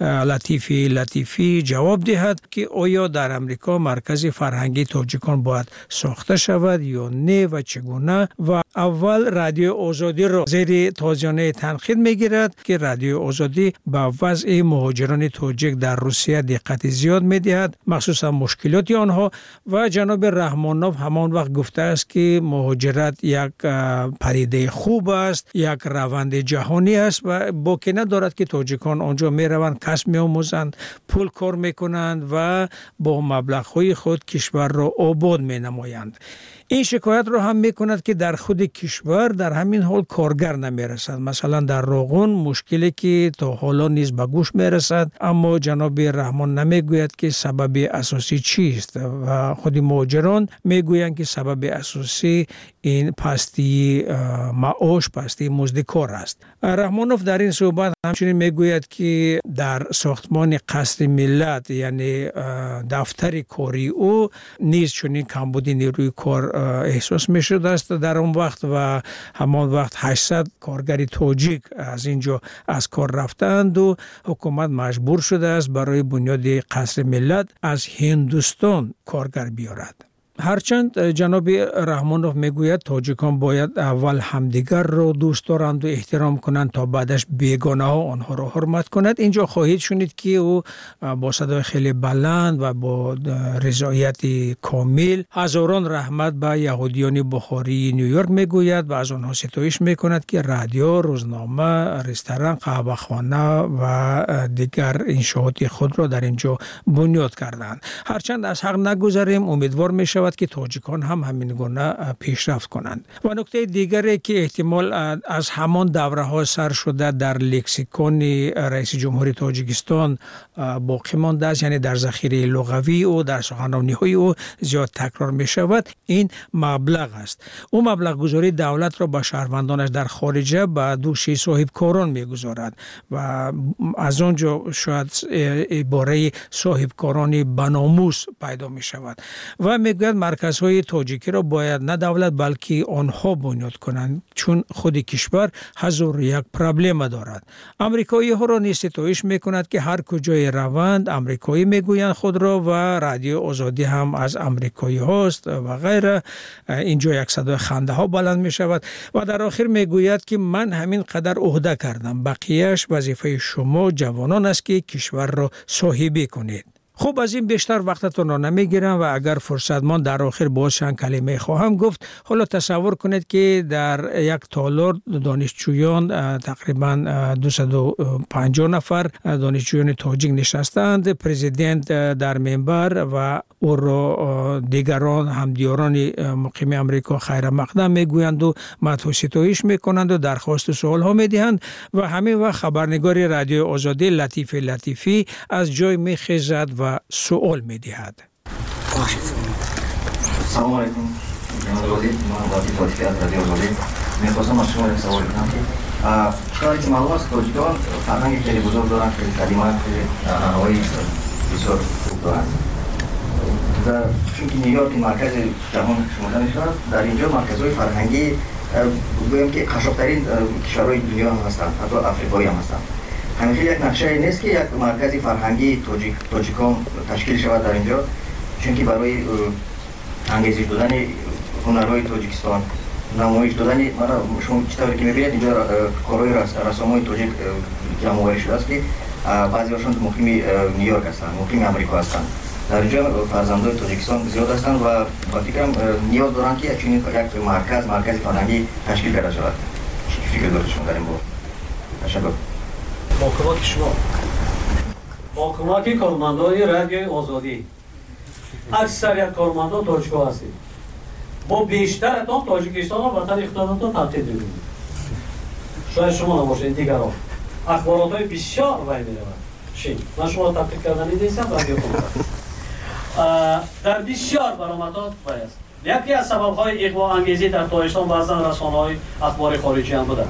لطیفی جواب دهد که آیا در امریکا مرکز فرهنگی تاجیکان باید ساخته شود یا نه و چگونه. و اول رادیو آزادی را زیر تازیانه تنقید میگیرد که رادیو آزادی به وضع مهاجران تاجیک در روسیه دقت زیاد میدهد، مخصوصا مشکلات آنها. و جناب رحمانوف همان وقت گفته است که مهاجرت یک پدیده خوب است، یک روند جهانی است و باکی ندارد که تاجیکان آنجا می روند، کسب می آموزند، پول کار می کنند و با مبلغ‌های خود کشور را آباد می نمایند. این شکایت را هم می کند که در خود کشور در همین حال کارگر نمی رسد. مثلا در روغن مشکلی که تا حالا نیز به گوش می رسد، اما جناب رحمان نمی گوید که سبب اساسی چیست و خود مهاجران می گویند که سبب اساسی این پستی معاش، پستی مزد کار است. رحمانوف در این صحبت همچنین می گوید که در ساختمان قصر ملت یعنی دفتر کاری او نیز چنین کمبودی نیروی کار احساس می شده است در اون وقت و همان وقت 800 کارگر تاجیک از اینجا از کار رفتند و حکومت مجبور شده است برای بنیاد قصر ملت از هندوستان کارگر بیارد. هرچند جناب رحمانوف میگوید تاجیکان باید اول همدیگر را دوست دارند و احترام کنند تا بعدش بیگانه ها آنها را حرمت کند، اینجا خواهید شنید که او با صدای خیلی بلند و با رضایت کامل هزاران رحمت به یهودیان بخاری نیویورک میگوید و از آنها ستایش میکند که رادیو، روزنامه، رستوران، قهوه‌خانه و دیگر انشاءات خود را در اینجا بنیاد کردند. هرچند از حق نگذریم، امیدوار میشود شود که تاجیکان هم همین گونه پیشرفت کنند. و نکته دیگری که احتمال از همان دوره ها سر شده در لکسیکون رئیس جمهوری تاجیکستان باقی مانده است، یعنی در ذخیره لغوی او در سخنرانی های او زیاد تکرار می شود، این مبلغ است. او مبلغ گذاری دولت را به شهروندانش در خارجه به دوش صاحب کاران می گذارد و از آنجا شاید عباره صاحب کارانی بناموس پیدا می شود و می گوید مرکزهای تاجیکی را باید نه دولت بلکه آنها بنیاد کنند، چون خود کشور هزار یک پرابلم دارد. امریکایی ها را نیز ستایش می کند که هر کجای روند امریکایی می گویند خود را و رادیو آزادی هم از امریکایی هاست و غیره. اینجا یک صدای خنده ها بلند می شود و در آخر می گوید که من همین قدر عهده کردم، بقیهش وظیفه شما جوانان است که کشور را صاحبی کنید. خوب، از این بیشتر وقتتون را نمیگیرم و اگر فرصت مان در آخر باز چند کلمه خواهم گفت. حالا تصور کنید که در یک تالار دانشجویان تقریبا 250 نفر دانشجویان تاجیک نشستند، پرزیدنت در منبر و او را دیگران همدیاران مقیم امریکا خیر مقدم میگویند و مدح و ستایش میکنند و درخواست و سوال ها میدهند و همین وقت خبرنگار رادیو آزادی لطیف لطیفی از جای میخیزد و سوال میدهد. سلام علیکم جناب وزیر، من لطیف لطیفی از رادیو آزادی میخواستم از شما یک سوال کنم که شاید که معلوم است تاجیکان فرهنگ خیلی بزرگ دارند، خیلی کلمات خیلی بسیار خوب دارند. چون که نیویورک مرکز جهان شمرده میشود، در اینجا مرکزهای فرهنگی بگویم که قشنگترین کشورهای دنیا هم هستند، حتی افریقایی هم هستند. همین یک نقشه نیست که یک مرکز فرهنگی تاجیکان تشکیل شود در اینجا، چون که برای انگیزش دادن هنرهای تاجیکستان، نمایش دادن شما چطوری که میبینید اینجا کارهای رسامای تاجیک جمع شده است که بعضی‌هاشون مقیم نیویورک هستند، مقیم امریکا هستند. در اینجا فرزندان تاجیکستان زیاد هستند و با فکرم نیاز دارند که چنین یک مرکز فرهنگی تشکیل کرده شود. فکر دارید شما در این باره؟ تشکر. با کمک شما، با کمک کارمندان رادیو آزادی، اکثریت کارمندان تاجیک‌ها هستید. ما بیشترتان تاجیکستان را وطن اقتصادتان تبدیل می‌کنیم. شاید شما نباشید، دیگران اخبارات‌های بسیار وای می‌رود. من شما را تبدیل کردن نیستم، رادیو کنم. در بسیار برآمدات وای است. یکی از سبب‌های اغوا انگیزی در تاجیکستان بعضا رسانه‌های اخبار خارجی هم بودند.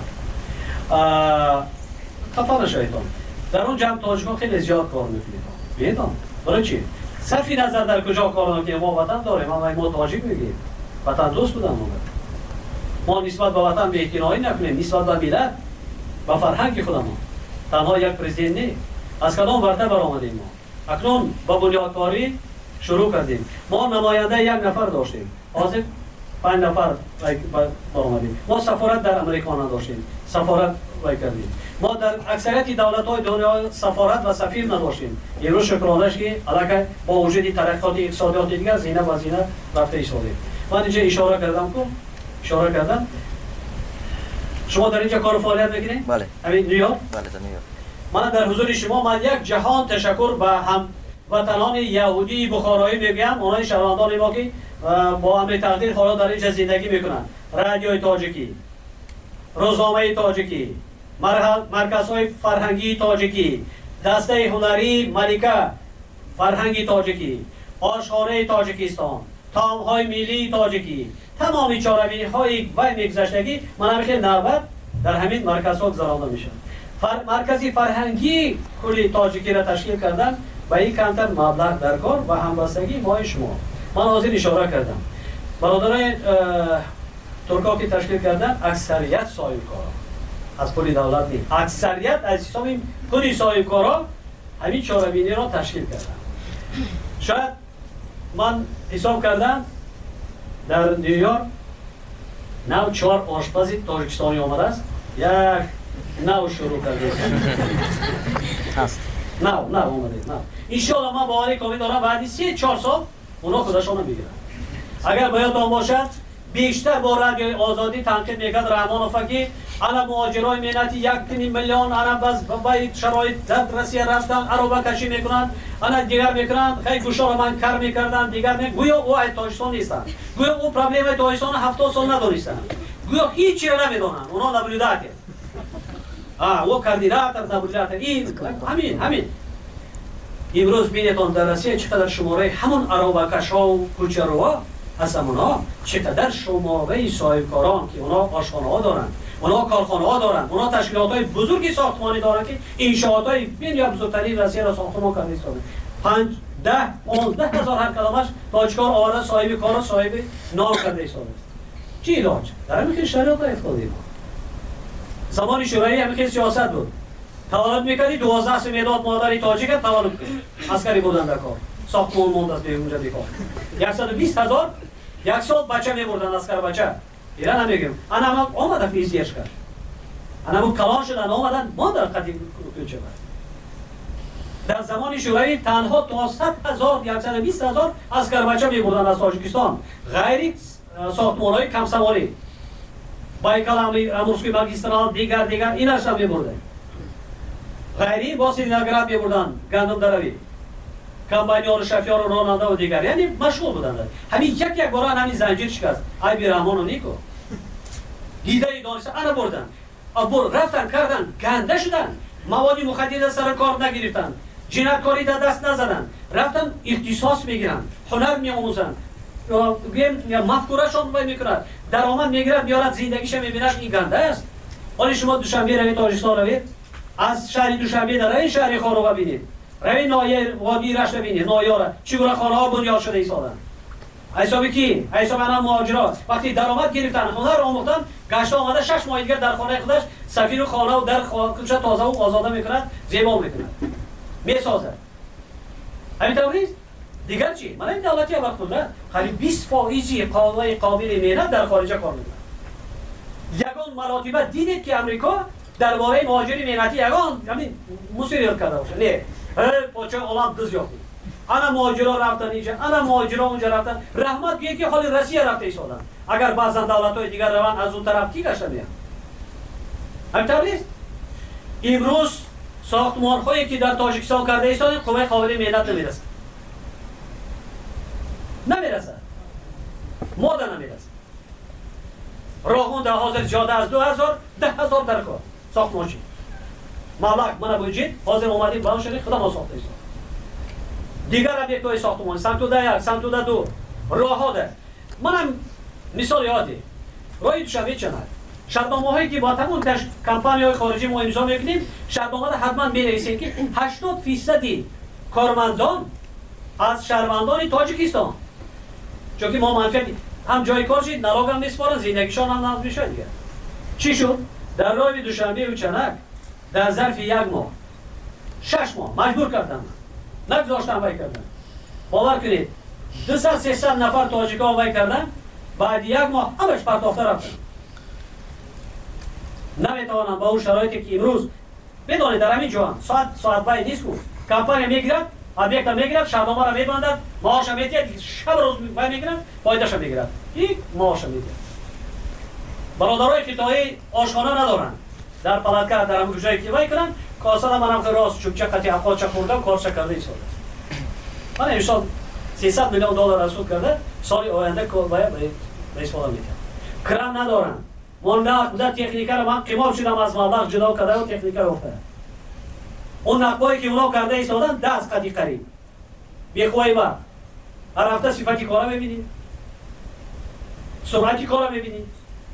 خفا نشویدان. در اون جمع تاجیک‌ها خیلی زیاد کار می‌کنید. بیایید. برای چی؟ صرفی نظر در کجا کار می‌کنیم، ما وطن داریم، ما تاجیک میگیم. وطن دوست بودن ما نسبت به وطن بی‌اعتنایی نکنیم، نسبت به ملت، به فرهنگ خودمان. تنها یک پرزیدنت نیست. از کدام ورده برآمدیم ما. اکنون با بنیادکاری شروع کردیم. ما نماینده یک نفر داشتیم. حاضر 5 نفر برآمدیم. ما سفارت در امریکا نداشتیم. سفارت وای کردیم. ما در اکثریت دولت‌های دنیا سفارت و سفیر نداشتیم. امروز شکرانش که علاقه با وجود ترقیات اقتصادی دیگر زینه و زینه رفته ایستاده. من اینجا اشاره کردم. شما در اینجا کار فعالیت می‌کنید؟ بله. همین نیویورک؟ بله، در نیویورک. من در حضور شما من یک جهان تشکر به هم وطنان یهودی بخارایی میگم، اونای شهروندان ما که با امر تقدیر حالا در اینجا زندگی میکنن. رادیوی تاجیکی، روزنامه تاجیکی، مرکزهای فرهنگی تاجیکی، دسته هنری ملکه فرهنگی تاجیکی، آشخانه تاجیکستان، طعم‌های ملی تاجیکی، تمامی چاره‌بینی‌های وای میگذشتگی من همین نوبت در همین مرکزها گذرانده میشن. مرکزی فرهنگی کلی تاجیکی را تشکیل کردن و این کمتر مبلغ در کار و همبستگی ما شما. من حاضر اشاره کردم. برادران ترکا که تشکیل کردن اکثریت صاحب کارا از پول دولت نیست. اکثریت از حساب پول صاحب کارا همین چاره‌بینی را تشکیل کردن. شاید من حساب کردم در نیویورک 4 آشپز تاجیکستانی آمده است. یک نو شروع کرده است. نه اومده. ان شاء الله من باوری کامل دارم بعد 3-4 سال اونا خودشون میگیرن. اگر باید آن باشد بیشتر با رادیو آزادی تنقید میکرد رحمان افقی انا مهاجرای ملتی 1.5 میلیون انا باز با شرایط در روسیه رفتن عربه کشی میکنن انا دیگر میکنن خیلی گوشا رو من کار میکردن دیگر گویا او تاجیکستان نیستن گویا او پرابلم تاجیکستان 70 سال ندونستن گویا هیچی رو نمیدونن اونا نبوداته او کاندیدات نبوداته این همین امروز بینتون در روسیه چقدر شماره همون عربه کشا و کوچروا هستن اونا چقدر شماره صاحبکاران که اونا آشخانه ها دارن اونا کارخانه ها دارن اونا تشکیلات های بزرگی ساختمانی دارن که انشاءات های یا بزرگترین روسیه را ساختمان کرده است 5 10 15 هزار هر کدامش تاجیکار آورده صاحب کار و صاحب نام کرده است چی علاج در همین شرایط افتادیم زمان شوروی همین سیاست بود تولد میکردی 12 سال مداد مادری تاجیک تولد کرد عسکری بودن در کار ساختمان موند است به اونجا بیکار 120,000 یک سال بچه میبردن عسکر بچه ایران نمیگم انا هم آمده فیزیش کرد انا هم کلان شدن آمدن ما در قدیم کوچه برد در زمان شوروی تنها تا 100,000 120,000 عسکر بچه میبردن از تاجیکستان غیر ساختمان‌های کم سواری بایکال امروسکی ماگیسترال دیگر ایناش هم میبردن غیری با سیدنگراد میبردن گندم دروی کمباینیان شفیار و راننده و دیگر یعنی مشغول بودن همین یک بار همین زنجیر شکست ای بیرحمان و نیکو دیده دانسته انا بردن رفتن کردن گنده شدن موادی مخدر سر کار نگرفتن جنایتکاری در دست نزدن رفتن اختصاص میگیرن هنر میآموزن یا مفکورهشون وای میکنن درآمد میگیرن میارن زندگیش میبینن این گنده است ولی شما دوشنبه روید تاجیکستان روید از شهر دوشنبه در این شهر خارو ببینید روید نایه وادی رشت ببینید نایه چگونه خانه ها بنیاد شده ایستادن حسابی کی حساب انا مهاجرات وقتی درآمد گرفتن هنر آموختن گشت آمده 6 ماه دیگه در خانه خودش سفیر خانه و در خودش تازه و آزاده میکنه زیبا میکنه میسازه همین طوریه دیگر چی من این دولتی وقت بوده خالی 20% قابل مهنت در خارج کار میکنه یگان مراتبه دیدید که امریکا درباره مهاجری مهنتی یگان همین مسئولیت کرده باشه نه پاچه اولاد دز یافت انا مهاجرا رفتن اینجا انا مهاجرا اونجا رفتن رحمت بیه که حال روسیه رفته ایستادن اگر بعضا دولت‌های دیگر روان از اون طرف کی گشته میان همینطور نیست امروز ساختمان‌هایی که در تاجیکستان کرده ایستادن قوه قابل مهنت نمیرسه ماده نمیرسه راهون در حاضر جاده از 2000 10,000 در کار ساختمانچی مالک من بوجید حاضر اومدیم بلند شدیم خدا ما ساخته ایستاد دیگر ابیکت‌های ساختمان سمت 1 سمت 2 راه ها ده منم مثال یادی راهی دوشنبه چند شرطنامه‌هایی که با تمام کمپانی‌های خارجی ما امضا می‌کنیم شرطنامه حتما می‌نویسیم که 80% کارمندان از شهروندان تاجیکستان چون که ما منفعت هم جای کار شد نلاگ هم میسپارن زندگیشان هم نظم میشه دیگه چی شد؟ در راه دوشنبه و چنک در ظرف 1 ماه 6 ماه مجبور کردن نگذاشتن وای کردن باور کنید 200-300 نفر تاجیکا وای کردن بعد 1 ماه همش پرتافته رفتن نمیتوانن با اون شرایطی که امروز بدونید در همین جهان ساعت وای نیست کو کمپانی میگیرد ابیکت میگیرد شبنامه را میبندد معاش میگیرد شب روز وای میگیرد فایدهش میگیرد یک معاش میگیرد برادرای که تایی آشخانه ندارن در پلاتکار در همون جایی که وای کنن کاسه منم که راست چوبچه قطعی اقاچه خوردم کارش کرده ایستاده من امسال 300 میلیون دلار رسول کرده سال آینده کار باید به استفاده میکنم کرم ندارن من تکنیکر من قیمت شدم از مبلغ جدا کرده و تکنیکر افتاده اون نقبایی که اونا کرده ایستادن 10 قدی قریب بیخوایی با هر هفته صفتی کارا ببینید سرعتی کارا ببینید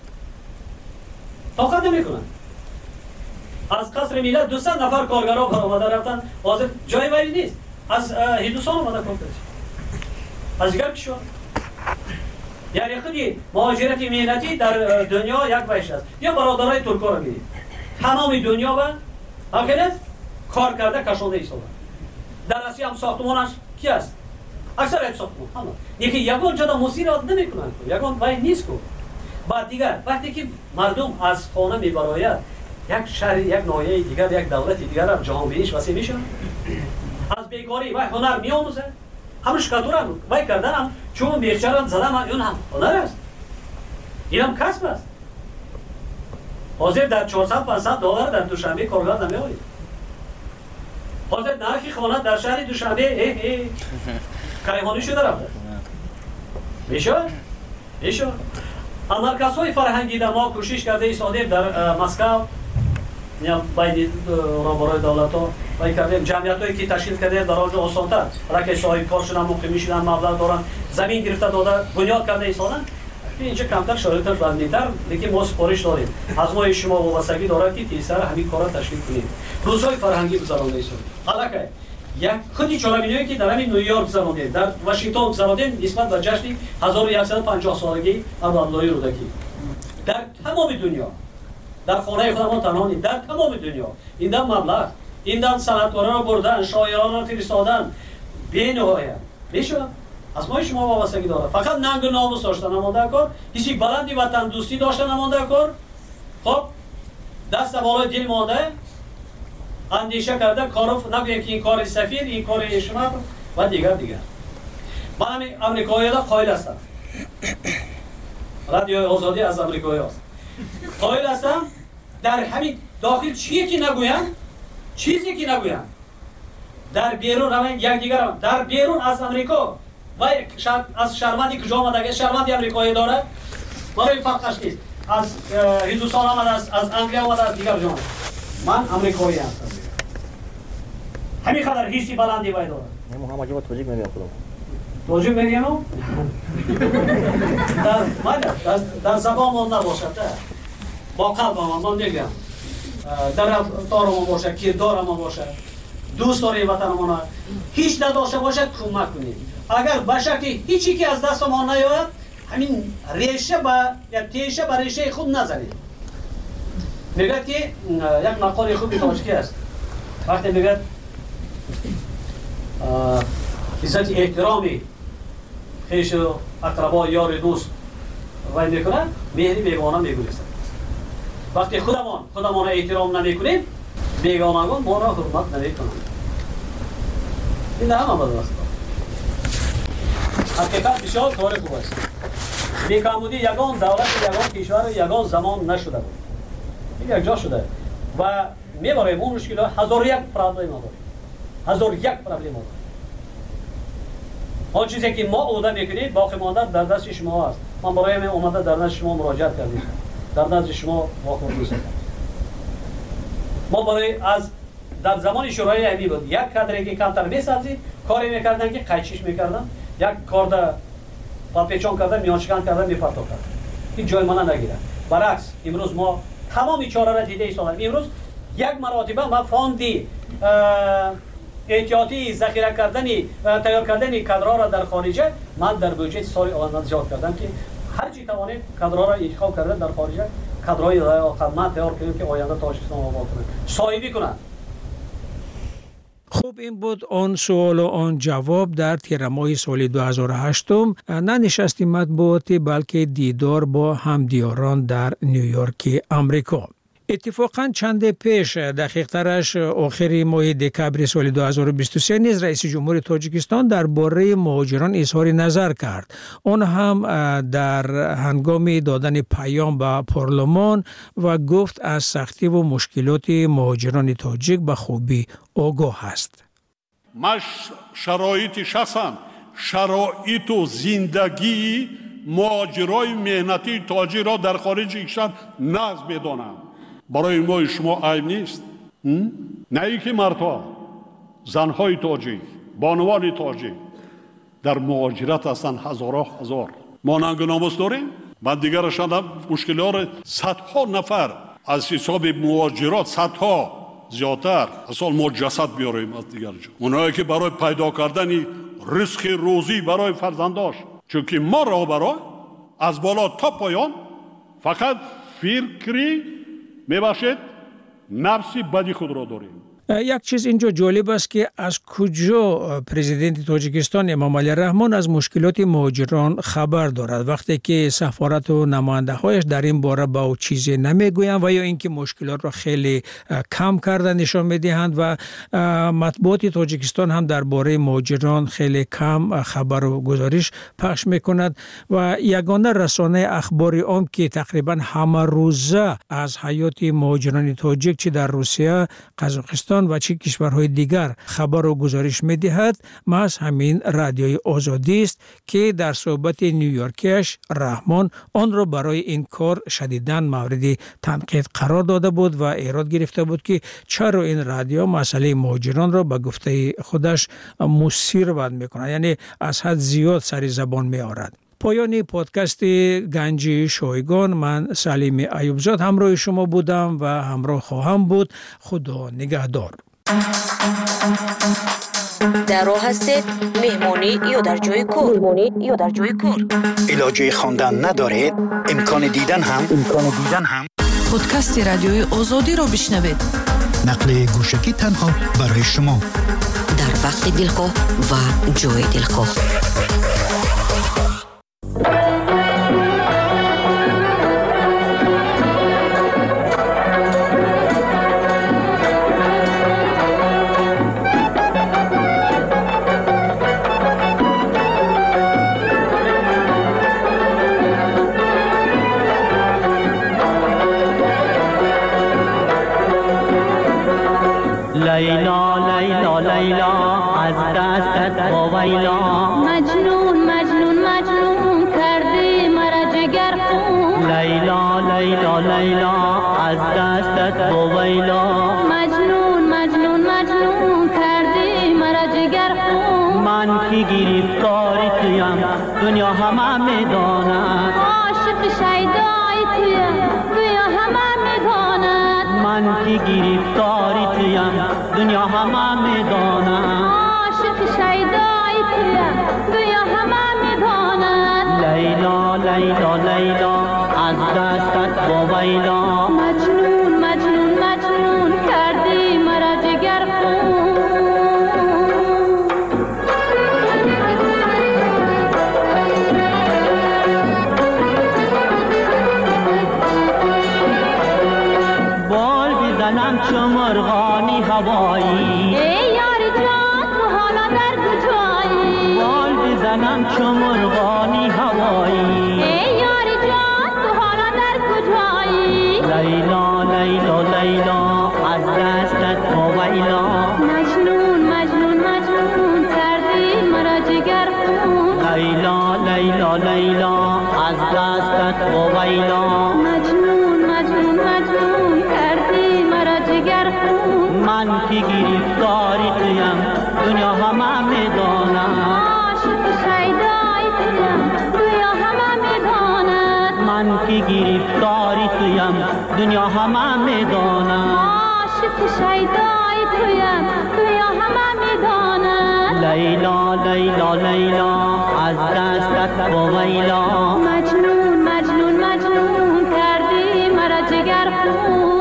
طاقت نمیکنن از قصر ملت 200 نفر کارگرها برآمده رفتن حاضر جای ولی نیست از هندوستان اومده کار کرد از دیگر کشور یعنی خودی مهاجرت مهنتی در دنیا یک وجه است یا برادرای ترکا رو ببینید تمام دنیا و همکنه کار کرده کشانده ایستادن در روسیه هم ساختمانش کی است اکثر یک ساختمان همون یکی یگان جدا مسیرات نمیکنن یگان وای نیست کو بعد دیگر وقتی که مردم از خانه میبراید یک شهر یک ناحیه دیگر یک دولت دیگر هم جهان بینیش وسیع میشه از بیکاری و هنر میآموزه همش کاتورا وای کردن هم چون میخچرن زدن اون هم هنر است این هم کسب است حاضر در 400-500 دلار در دوشنبه کارگر نمی‌آید. حاضر نرخ خانه در شهر دوشنبه کیهانی شده رفته. میشه؟ مرکزهای فرهنگی در ما کوشش کرده ایستادیم در مسکو یا باید رابطه دولت‌ها باید کردیم جمعیت‌هایی که تشکیل کردیم در آنجا آسان‌تر رکه صاحب کار شدن مقیم شدن مبلغ دارن زمین گرفته داده بنیاد کرده ایستادن اینجا کمتر شرایط بندی‌تر لیکن ما سپارش داریم از ما شما وابستگی داره که تیسر همین کارا تشکیل کنیم روزهای فرهنگی گذرانده ایستاد حالا که یک خودی چالمینایی که در همین نیویورک گذرانده در واشنگتن گذرانده نسبت به جشن 1150 سالگی عبدالله رودکی در تمام دنیا در خانه خودمان تنها نیست در تمام دنیا این دم مبلغ این دم صنعتکاران را بردن شاعران را فرستادن بی‌نهایت میشه از ما شما وابستگی داره فقط ننگ و ناموس داشتن نمانده کار کسی بلندی وطن دوستی داشتن نمانده کار خب دست بالای دل مانده اندیشه کرده کارو نگویم که این کار سفیر این کار شما و دیگر من همین امریکایی را قائل هستم رادیو آزادی از امریکایی هست قائل هستم در همین داخل چیزی که نگویم در بیرون روان یک دیگر در بیرون از امریکا و از شهروندی که جا آمده شهروندی امریکایی داره برای فرقش نیست از هندوستان آمده از انگلیس آمده از دیگر جا من امریکایی هستم همین خاطر هیچی بلندی باید داره محمد جواد توجیه میگم خودم توجیه میگم در زبانمون نباشد با قلبم من میگم در رفتارمون باشه کردارمون باشه دوست داریم وطنمون هیچ نداشته باشد کمک کنید اگر باشه که هیچی که از دستمون نیاید همین ریشه یا تیشه به ریشه خود نزنید میگه که یک مقاله خوبی تاجیکی است وقتی میگه عزت احترامی خیش اقربا یار دوست وای میکنن مهری بیگانه میگویند وقتی خودمان احترام نمیکنیم بیگانگان ما را حرمت نمیکنند این در همه بدن است حقیقت بسیار کار خوب است بیکامودی یگان دولت یگان کشور یگان زمان نشده بود این یک جا شده و میباریم اون مشکلات 1001 پرابلم داریم 1001 پرابلم داریم آن چیزی که ما عهده میکنیم باقی مانده در دست شما است من برای من اومده در نزد شما مراجعت کردیم در نزد شما واقعا دوست دارم ما برای از در زمان شورای امنی بود یک کادری که کمتر میسازید کاری میکردن که قیچیش میکردن یک کارد پاپیچون کردن میانشکن کردن میپرتو کردن این جای من نگیره برعکس امروز ما تمام چاره را دیده ایستادیم امروز یک مراتبه ما فاندی احتیاطی ذخیره کردنی تیار کردنی کادرها را در خارجه من در بودجه سال آینده زیاد کردم که هر چی توانید کادرها را انتخاب کردن در خارجه کادرهای خدمت تیار کنیم که آینده تاجیکستان آباد کنه صاحبی کنن خوب این بود آن سوال و آن جواب در تیر ماه سال 2008 نه نشست مطبوعاتی بلکه دیدار با همدیاران در نیویورک امریکا. اتفاقا چند پیش دقیق‌ترش آخر ماه دکبر سال 2023 نیز رئیس جمهور تاجیکستان درباره مهاجران اظهار نظر کرد. آن هم در هنگام دادن پیام به پارلمان و گفت از سختی و مشکلات مهاجران تاجیک به خوبی آگاه است. مش شرایط شخصا شرایط و زندگی مهاجرای مهنتی تاجیک را در خارج کشور نقض می‌دانم. برای ما شما عیب نیست نه ای که مردها زنهای تاجیک بانوان تاجیک در مهاجرت هستند هزار ما ننگ و ناموس داریم من دیگر شدم مشکلات صدها نفر از حساب مهاجرات صدها زیادتر اصلا ما جسد بیاریم از دیگر جا اونایی که برای پیدا کردن رزق روزی برای فرزنداش چون که ما را برای از بالا تا پایان فقط فکری میباشد نفسی بدی خود را داریم. یک چیز اینجا جالب است که از کجا پرزیدنت تاجیکستان امام علی رحمان از مشکلات مهاجران خبر دارد وقتی که سفارت و نماینده هایش در این باره با او چیزی نمیگویند و یا اینکه مشکلات را خیلی کم کردن نشان میدهند و مطبوعات تاجیکستان هم درباره مهاجران خیلی کم خبر و گزارش پخش میکند و یگانه رسانه اخبار عام که تقریبا همه روزه از حیات مهاجران تاجیک چه در روسیه، قزاقستان و چه کشورهای دیگر خبر و گزارش میدهد محض همین رادیوی آزادی است که در صحبت نیویورکیش رحمان آن را برای این کار شدیداً مورد تنقید قرار داده بود و ایراد گرفته بود که چرا این رادیو مسئله مهاجران را به گفته خودش مثیر بند میکنه، یعنی از حد زیاد سر زبان میآورد. پایان پادکست گنج شایگان، من سلیم ایوبزاد همراه شما بودم و همراه خواهم بود. خدا نگهدار. در راه هستید مهمانی یا در جای کار علاجه خواندن ندارید امکان دیدن هم پادکست رادیوی آزادی را بشنوید. نقل گوشکی تنها برای شما در وقت دلخواه و جای دلخواه. لیلا لیلا لیلا از دستت وایلا مجنون مجنون مجنون کردی مرا جگر خون لیلا لیلا لیلا از دستت وایلا مجنون مجنون مجنون کردی مرا جگر خون من که گرفتار تویم دنیا همه میداند عاشق شیدای تویم دنیا همه میداند من که گرفتار تویم دنیا همه میداند عاشق شیدای تویم دنیا همه میداند لیلا لیلا لیلا از دستت وایلا مجنون مجنون مجنون کردی مرا جگر خون بال بزنم چو مرغانی هوایی ای یار جان تو حالا در کجایی بال بزنم چو مرغانی هوایی ای یار جان تو حالا در کجایی لیلا لیلا لیلا از دستت وایلا مجنون مجنون مجنون کردی مرا جگر خون لیلا لیلا لیلا از دستت وایلا مجنون مجنون مجنون کردی مرا جگر خون من که گرفتاری تویم دنیا همه میداند عاشق شیدای تویم دنیا همه میداند من که گرفتاری تویم دنیا همه میداند عاشق شیدای تویم دنیا همه میداند لیلا لیلا لیلا از دستت وایلا مجنون مجنون مجنون کردی مرا جگر خون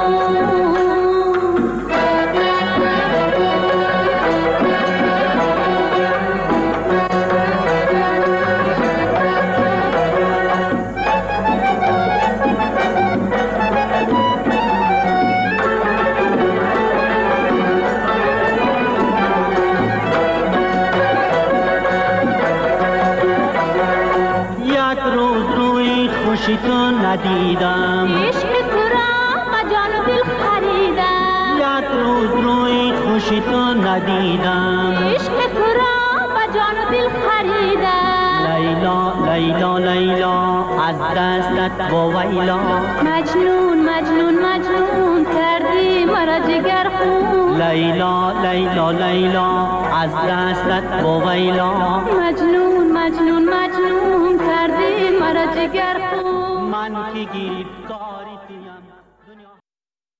خوشی تو ندیدم عشق تو را با جان و دل خریدم یک روز روی خوشی تو ندیدم عشق تو را با جان و دل خریدم لیلا لیلا لیلا از دستت وایلا مجنون مجنون مجنون کردی مرا جگر خون لیلا لیلا لیلا از دستت وایلا مجنون مجنون مجنون کردی مرا جگر خون من که گرفت